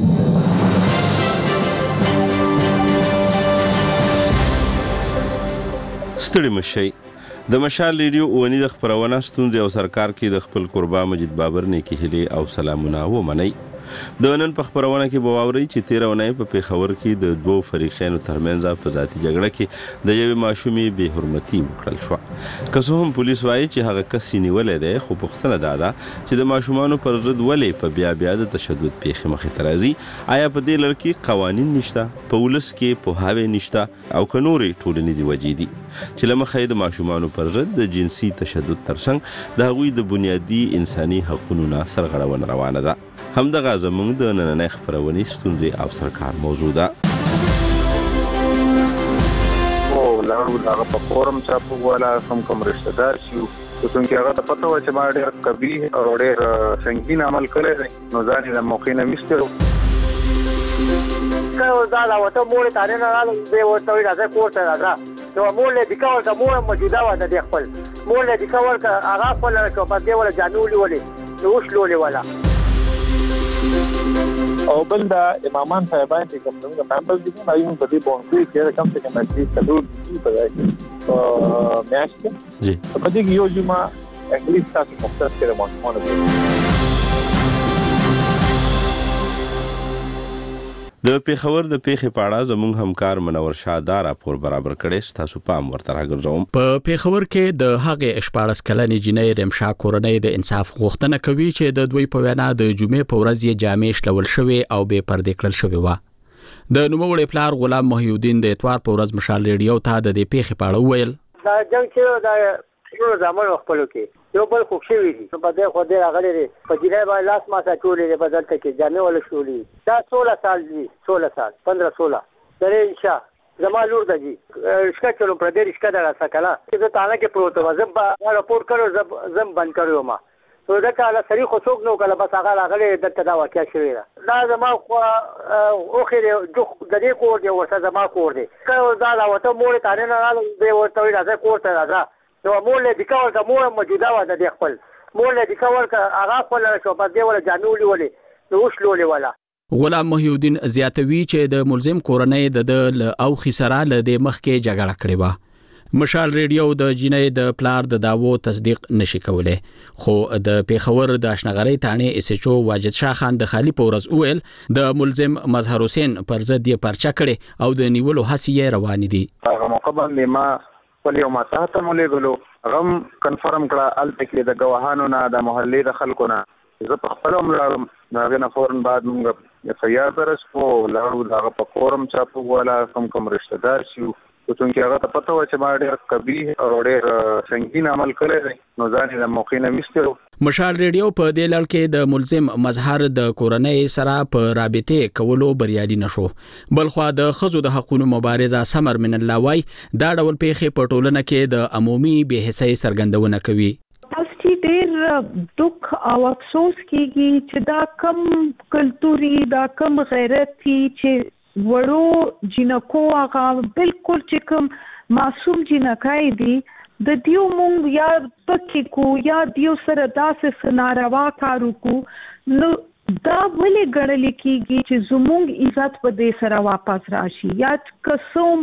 ستړي مشي د مشال ریډیو اونۍ د خبرونه ستونزې او سرکار کې د خپل قربا مجید بابر نه کې هلي او سلامونه و منئ. د نن په خبرونه کې بواوري چې 13 اونۍ په پیښور کې د دوه فریقینو ترمنځ په ذاتي جګړه کې د یوې ماشومې به حرمتي وکړل شو. که هم پولیس وایي چې هغه کس نیولې ده خو پوښتنه ده چې د ماشومانو پر ضد ولې په بیا د تشدد پیښې مخې ته راځي. آیا په دې لړ کې قوانین نشته په ولس کې په هاوی نشته او کنوري ټولنیزي وجې دي چې لمخې د ماشومانو پر ضد د جنسي تشدد ترڅنګ د هغوی د بنیادي انساني حقوقو سرغړونه روانه ده. همدغه زموږ د نننۍ خبرونې ستونزې او سرکار موضوع ده. او لاړو هغه په فورم چاپ ولا کوم رشتہ دار شو څنګه هغه ته پته و چې ما ډېر قبیح او ډېر سنگین عمل کړی نو ځان یې موقع نه میستو کله دا لا وته مور ته نه راغله به ورته راځه کوټه راځه نو مور له دکاور ته مور موجوده و د خپل مور له دکاور ته هغه خپل کو په دې ولا جانولي ولې نو وشلولې ولا او بل دا امامان صاحبان چې کوم څنګه ممبرز دي نو یو په دې باندې چې کم څه کم چې څلور په راځي میاشت جی په دې یو جمعه انګلیس تاسو مختص کړه مونږ د پیښور د پیښې په اړه زموږ همکار منور شاه راپور برابر کړي. تاسو پام ورته راګرځوم. په پیښور کې د هغې 14 کلنې جنۍ رمشا کورنۍ د انصاف غوښتنه کوي چې د دوی په وینا د جمعې په ورځ یې جامې شلول شوې او بې پردې کړل شوې و. د نوموړي پلار غلام محی الدین د اتوار په ورځ مشال ریډیو ته د دې پیښې په اړه وویل. دا جنگ چې دا یو زموږ خپل کې یو بل خوښ شوی دي په دې خو دې راغلي په جنای باندې لاس ما ساتولې په بدل ته کې جامې ولا شولې دا 16 سال دي 16 سال 15-16 درې انشاء زما لور د جی اسکا چلو پر دې اسکا دا سکلا چې ته تانه کې پروت و زم راپورټ کړو زم بند کړو ما نو دا کله سړي خو څوک نو کله بس هغه راغلی دلته دا واقعه شوې ده دا زما خو اوخې د دې کور دی ورته زما کور دی که دا راوته مور ته نه راغله دی ورته وایي راځه کور ته راځه نو مور له دیکا ورته مور موجوده وه د دې خپل مور له دیکا ورته هغه خپل شو بس دی ولا جامې ولولې نو اوس لولې ولا غلام محی الدین زیاتوي چې د ملزم کورنۍ د اوخي سره له د مخکې جګړه کړې وه مشال ریډیو د جنې د پلار د داوو تصدیق نشي کولای خو د پیښور د اشنغري تانه اس ایچ او واجد شاه خان د خالی پورز اویل د ملزم مظهر حسین پر ضد یې پرچا کړي او د نیولو هڅې روان دي هغه مقبل ما ولې ما ته مولېګلو غم کنفرم کړه الته کې د گواهانو نه د محلي د خلکو نه زه په خپل عمر دا نه فورن بعد موږ یې درس کو لاړو دا په فورم چاپو ولا کوم رشتہ دار شو چونکه هغه ته پته و چې ما ډېر قبیح او ډېر سنگین عمل کړی دی نو ځان یې د موقع نه میستلو مشال ریډیو په دې لړ کې د ملزم مظهر د کورنۍ سره په رابطه کولو بریالي نشو بلخوا د خزو د حقوقو مبارزه سمر من الله وای دا ډول پیښې په ټولنه کې د عمومي بې حسۍ سرګندونه کوي ډېر دک او افسوس کیږي چې دا کم کلتوري دا کم غیرتي چې وړو جنکو هغه بالکل چې کوم معصوم جنکای دي د دیو مونږ یا پکې کو یا دیو سره داسې ناروا کارو کو نو دا ولې ګڼل کېږي چې زموږ عزت په دې سره واپس راشي یا قسم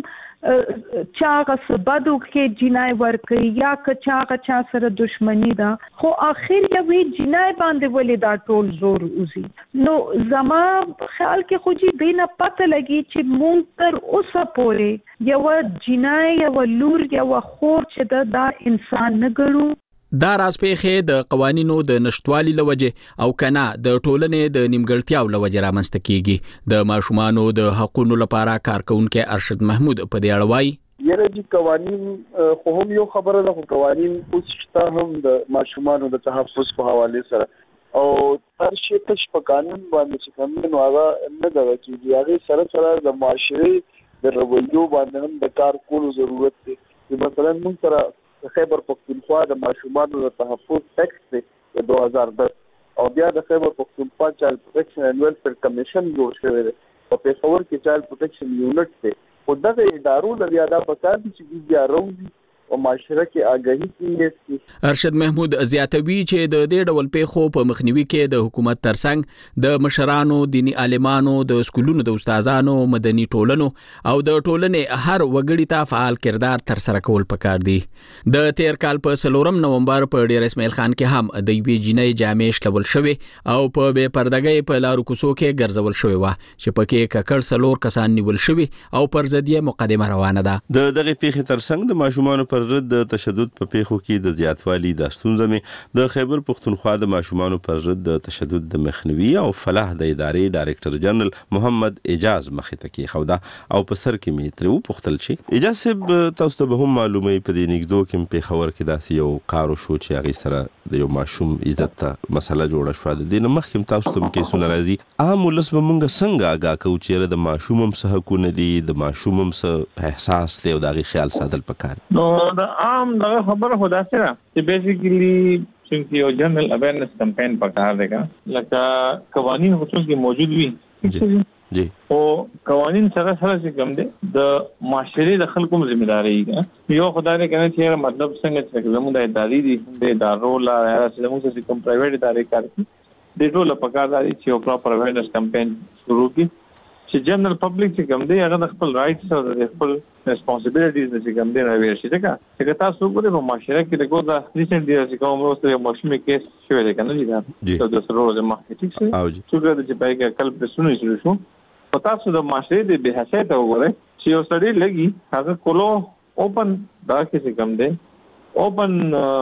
چاغه سبدو کې جنای ورکي یا کچاغه چا سره دشمنی ده خو اخر یوې جنای باندې ولې دا ټول زور اوزي نو زما خیال کې خو جی دینه پته لګي چې مونږ تر اوسه پورې یو جنای یو لور یو خور چې دا انسان نه ګړو دا راز پیښې د قوانینو د نشټوالي لوجه او کنا د ټولنې د نیمګړتیاو لوجه رامنځته کیږي د ماشومانو د حقوقو لپاره کارکونکو ارشد محمود په دې اړه وایي یره چې قوانین خو هم یو خبره ده خو قوانین اوس شته هم د ماشومانو د تحفظ په حواله سره او هر شي تش په قانون باندې چې کوم نو هغه نه دا کیږي هغه سره سره د معاشري د رویو باندې هم د کار کولو ضرورت دی مثلا موږ سره خیبر پختونخوا د ماشومانو د تحفظ ټیکس دی د 2010 او بیا د خیبر پختونخوا چایلډ پروټیکشن اینډ ویلفیر کمیشن جوړ شوی دی په پیښور کې چایلډ پروټیکشن یونټ دی خو دغه ادارو د یاده پکار دي چې بیا روزي او معاشره کې آگاهي کیږي ارشد محمود زیاتوي چې د دې ډول پیښو په مخنیوي کې د حکومت ترڅنګ د مشرانو دینی عالمانو د سکولونو د استادانو مدني ټولنو او د ټولنې هر وګړي ته فعال کردار تر سره کول پکار دي د تیر کال په 4 نومبر په ډیر اسماعیل خان کې هم د یوې جنۍ جامې شلول شوې او په بے پردګۍ په لارو کوڅو کې ګرځول شوې و چې پکې ککړ 4 کسان نیول شوې او پر ضد یې مقدمه روانه ده د دغه پیښې ترڅنګ د ماشومانو پر ضد د تشدد په پیښو کې د زیاتوالي د ستونزې د خیبر پختونخوا د ماشومانو پر ضد د تشدد د مخنیوي او فلاح د ادارې ډایریکټر جنرال محمد اجاز مخې ته کې خوده او په سر کې می ترو پختل شي اجاز صاحب تاسو ته به هم معلومه په دې نګدو کې په خبر کې داسې یو کارو شو چې هغه سره د یو ماشوم عزت ته مسله جوړه شو د دې مخکې تاسو ته کې سن راځي عام ولس به مونږ څنګه آگاه کوو چې د ماشوم هم څه حقونه دي د ماشوم هم څه احساس دی او دغه خیال ساتل پکار نو عام دغه خبره خدا سره چې بیسیکلی چې یو جنرال اویرنس کمپاین پکار دی لکه قوانین خصوص کې موجود وي جی او قوانین سره چې کوم دي د معاشري د خلکو ځمېداري یو خدای نه کنه چې مطلب څنګه چې زموږ د ادارې دي د ادارو لا زموږ چې کوم پرایویټ ادارې کوي د ټول پکار دی چې یو پراپر اویرنس کمپاین شروع کړي چې جنرال پبلک چې کوم دی هغه د خپل رائټس او د خپل ریسپانسیبিলিټیز چې کوم دی راوړي شي چې تاسو وګورئ په معاشره کې د ګوره ریسنټ دی چې کوم وروسته ماشومې کیس شوی دی کنه دا د سرو د مارکیټینګ څخه چې د پای کې کل پرسونی شو په تاسو د معاشره د به حساب وګورئ چې یو سړی لګي هغه کولو اوپن دا کې کوم دی اوپن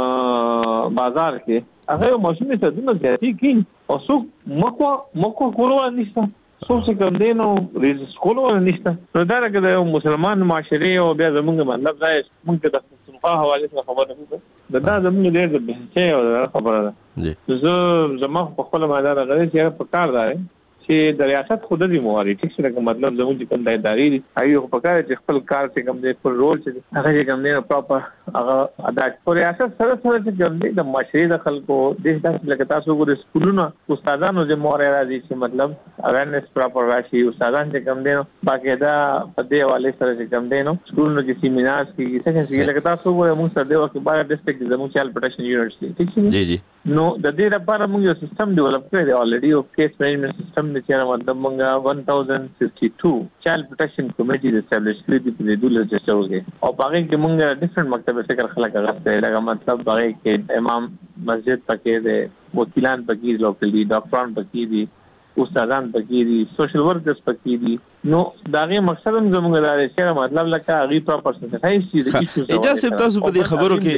بازار کې هغه ماشومې ته د زیاتی کې او څوک مکو کولو نشته څوک کوم دی نو ریزس کولو نشته نو دا راګه د مسلمان معاشري او بیا زمونږ مطلب دا موږ د صنفه حواله سره خبره کوو دا زمونږ ډېر د بهچه او خبره ده زه زما په خپل مدار غوړي چې په کار دی چې د ریاست خود دې مواري ټیک څه مطلب زموږ چې کوم د ادارې دي هغه په کار چې خپل کار چې کوم دې خپل رول چې هغه کوم دې پراپر هغه ادا کوي ریاست سره چې کوم دې د معاشري د خلکو د داسې لکه تاسو ګورئ سکولونو استادانو چې مواري راځي چې مطلب اویرنس پراپر راشي استادان چې کوم دې باقاعده په دې حواله سره چې کوم دې نو سکولونو کې سیمینارز کې څنګه لکه تاسو ګورئ موږ سره د وخت بار ډیسټریکټ زموږ چایلډ پروټیکشن یونیټ ټیک څه جی جی نو د دې لپاره موږ یو سیستم ډیولپ کړی دی الریډي او کیس مینجمنت سیستم چې مطلب موږ 1052 چایلډ پروټیکشن کمیټي د اسټابلیش کړی دی په دې ډول چې څوګه او باقي کې موږ ډیفرنٹ مکتب څخه خلک غوښتل لکه مطلب باقي کې امام مسجد پکې دی وکیلان پکې لوکل دي ډاکټران پکې دي استادان پکې دي سوشل ورکرز پکې دي نو داغه مقصد هم زموږ د شهر مطلب لکه غي پراپر سنټایز شي اجازه تاسو په دې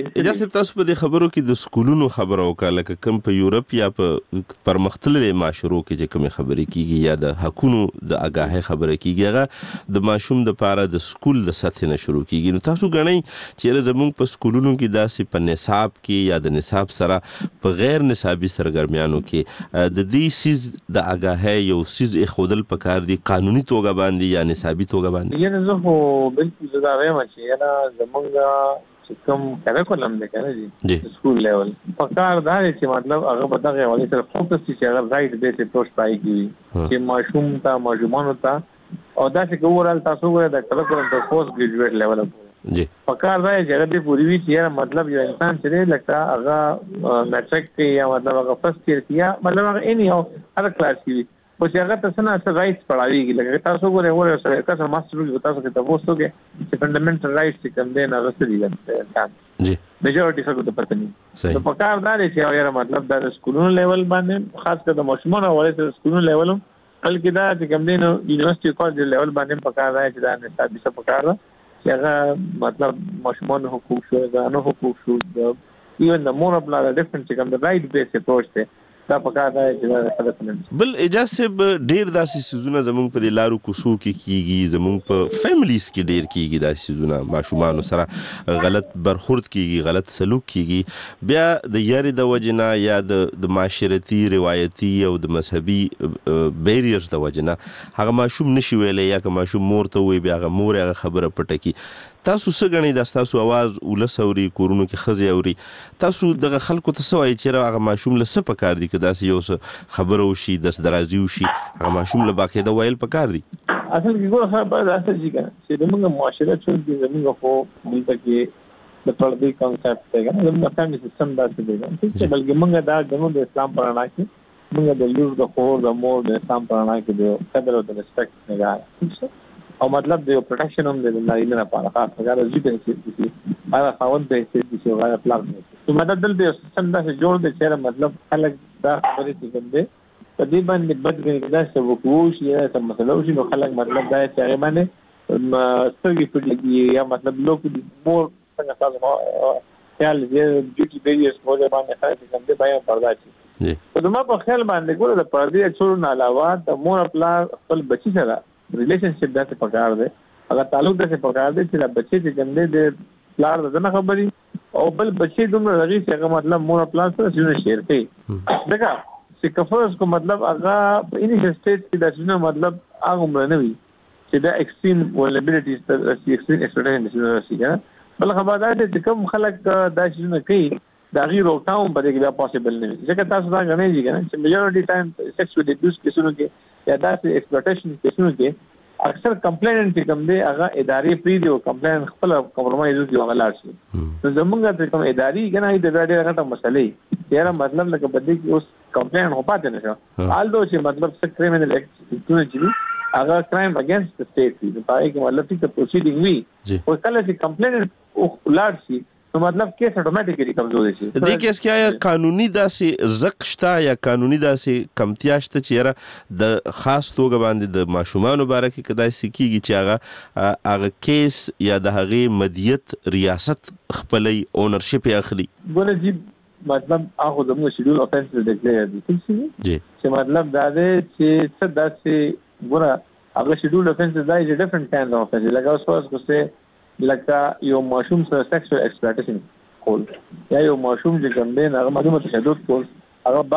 خبرو کې د سکولونو خبرو وکړه لکه کوم په یورپ یا په پرمختللي معاشرو کې چې کوم خبرې کیږي یا د حقونو د آگاهي خبرې کیږي هغه د ماشوم د پاره د سکول د سطح نه شروع کیږي نو تاسو غنئ چې زموږ په سکولونو کې داسې په نصاب کې یا د نصاب سره په غیر نصابي سرګرمیانو کې د دې سیز د آگاهي یو سیز خودل پکار دي قانوني توګه باندې یا نصابي توګه باندې یعنی زه خو بالکل زدا وایم چې نه زمونږ کوم کریکولم دی کنه جی سکول لیول په کار دا چې مطلب هغه په دغه حواله سره فوکس چې هغه رائټ بیس اپروچ پای کی چې ماشومان ته او دا چې ګورل تاسو ګورئ د کریکولم په پوسټ ګریجویټ لیول جی په کار دا چې هغه د پوری وی چې مطلب یو انسان چې لکه هغه میټریک کې یا مطلب هغه فرست ایئر کې یا مطلب هغه اني او هر کلاس کې او چې هغه تاسو نه رائټس پڑھاویږي لکه تاسو ګورئ ورته سره تاسو ماستر کې تاسو کې تاسو کې چې فندامنټل رائټس چې کوم دي نه غوښتل جی میجورټي څه د پته نه نو په کار دا چې یو مطلب د سکولونو لیول باندې خاص کر د ماشومانو ولې سکولونو لیول بلکې دا چې کوم دي نو یونیورسيټي کالج لیول باندې په کار دی چې دا نصابي څه په کار چې هغه مطلب ماشومانو حقوق شو غانو حقوق شو ایون د مور اپ لا ډیفرنٹ چې کوم د رائټ بیس اپروچ ته دا پکار دی چې بل اجازه ډیر داسې سيزونه زموږ په لارو کوسو کې کیږي زموږ په فیملیز کې ډیر کیږي داسې سيزونه ماشومان سره غلط برخورد کیږي غلط سلوک کیږي بیا د یاري د وجنه یا د معاشرتي روایتي او د مذهبي بیریرز د وجنه هغه ماشوم نشي ویلې یا که ماشوم مور ته وي بیا هغه مور هغه خبره پټه کی تاسو څه غنئ د تاسو आवाज ولسوري کورونو کې خزي اوري تاسو دغه خلکو ته سوای چې هغه ماشوم له څه پکار دي کدا سې یو خبرو شي د درازي شي هغه ماشوم له باقاعده ویل پکار دي اصل کې ګور خبره ده چې موږ معاشره چې زموږ خو دلته کې د پردي کانسپټ ته زموږ فیملی سیستم دا څه دی چې بلکې موږ دا د اسلام پر اړه کې موږ د لور د خور د مور د اسلام پر اړه کې د قدر او د ریسپیکټ نه او مطلب د پروټیکشن هم د نارینه لپاره خاص هغه ځکه چې هغه خاوند ته چې هغه پلان نو مدد د سیستم دا جوړ د چیرې مطلب خلک دا خبرې څنګه دي په دې باندې بدګنی دا څه وکوش یا څه مسله وشي نو خلک مطلب دا چې هغه باندې سترګې پټ لګي یا مطلب لوک دي مور څنګه تاسو خیال دې ډیوټي بیریرز مو باندې خلک څنګه بیان پردا شي په دما په خیال باندې ګوره د پردې څور نه علاوه د مور خپل خپل بچی سره ریلیشنشپ داسې پکار دی هغه تعلق داسې پکار دی چې دا بچی چې ګندې د پلار د نه خبري او بل بچی دومره رغي چې هغه مطلب مور پلان سره شنو شیر کوي دغه چې کفرس کو مطلب هغه په انیشل سټیج کې د شنو مطلب هغه عمر نه وي چې دا ایکستریم ولبیلیټیز ته ایکستریم ایکسپیریمنټ شي بل خبر دا چې کوم خلک دا شنو کوي دا غیر او تاوم په دې کې بیا پاسبل نه وي ځکه تاسو دا غنئ چې میجورټي ټایم سیکس وذ ابیوز کیسونو کې یا داسې ایکسپلوټیشن کیسونو کې اکثر کمپلیننټ چې کوم دی هغه ادارې پری دی او کمپلیننټ خپل کمپرمایز کوي هغه لاړ شي نو زمونږ ته کوم ادارې کنه د ډېر غټه مسلې یاره مطلب لکه بده کې اوس کمپلیننټ هو پاتې نشو آلدو چې مطلب څه کریمینل اکټیویټي چې هغه کرایم اگینست د سټیټ دی په هغه کې مطلب چې پروسیډینګ وی او کله چې کمپلیننټ لاړ شي نو مطلب کیس اتوماتیکلی کمزوري شي د دې کیس کې قانوني داسې زقشتا یا قانوني داسې کمتیاشته چې د خاص توګه باندې د ماشومانو باره کې کدای سکیږي چې هغه کیس یا د هغه مدیت ریاست خپلې اونرشپ اخلي ګوره جی مطلب هغه د شیډول افنس ډیکلیئر دي جی چې مطلب دا دی چې څه داسې ګوره هغه شیډول افنس دا یو ډیفرنٹ کایند اف افنس لکه اوس کو څه لکه یو ماشوم سره سیکسوال ایکسپلوټیشن کول یا یو ماشوم چې کوم دی هغه مدمت تشدد کول هغه بار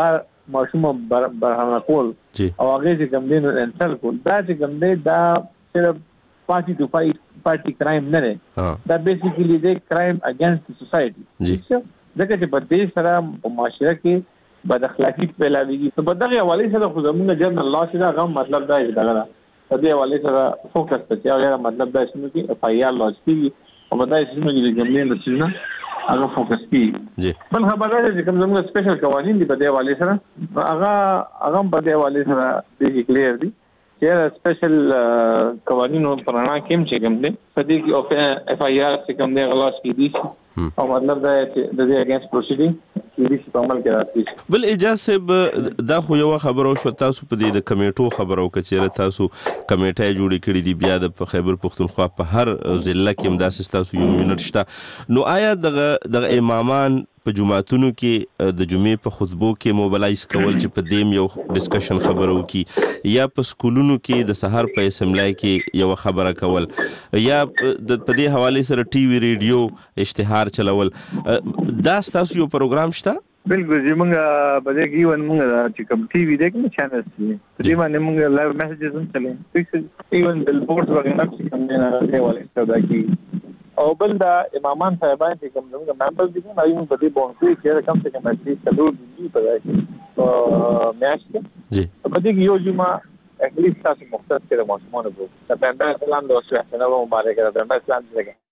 ماشوم برهنه کول او هغه چې کوم دین انټر کول دا چې کوم دی دا صرف پارټي ټو پارټي کرایم نه دی دا بیسیکلی دی کرایم اگینست سوسایټي ځکه چې په دې سره په معاشره کې بد اخلاقی پیلاویږي په دغه حواله سره خو زموږ جرنل لا سره غو مطلب دا دی دغه په دې حواله سره فوکس کوي هغه مطلب دا چې اف آی آر لاس کیږي او دا چې موږ د جملې نشنه هغه فوکس کیږي بل خبره ده چې کوم زموږ سپیشل قوانين دي په دې حواله سره هغه په دې حواله سره دی کلیر دي چې سپیشل قوانینو پرانا کوم چې کوم دي په دې کې او اف آی آر چې کوم دی غلاس کیږي او مطلب دا چې د دې اگینست پروسیډینګ کې په عمل کې راځي بل اجازه دا خو یو خبرو شو تاسو په دې د کمیټو خبرو کچېره تاسو کمیټه جوړې کړې دي بیا د خیبر پختونخوا په هر ضلع کې همداسې تاسو یو یونټ شته نو آیا د امامان په جمعهتونو کې د جمعې په خطبو کې موبلایز کول چې په دیم یو ډسکشن خبرو کې یا په سکولونو کې د سحر په اسمبلی کې یو خبره کول یا په دې حواله سره ټي وي ریډیو اشتهار چلول دا تاسو یو پروګرام شته بالکل زمونږ په دې کې ونمونږ چې کوم ټي وي دغه چینل دي په دې باندې موږ لایو میسجز هم چلیں ایون بل بورډز وغیرہ چې کوم نه راځي ولې ستاسو کې او بل دا امامان صاحبان چې کوم زموږ ممبرز دي نو یو په دې باندې چې کم څه کم چې څلور دي په دې میاشت جی په دې کې یو جمعه اټلیسټ تاسو مختص کړئ ماشومان وو د پیغمبر اسلام د وسه سره مبارک راځي پیغمبر اسلام دغه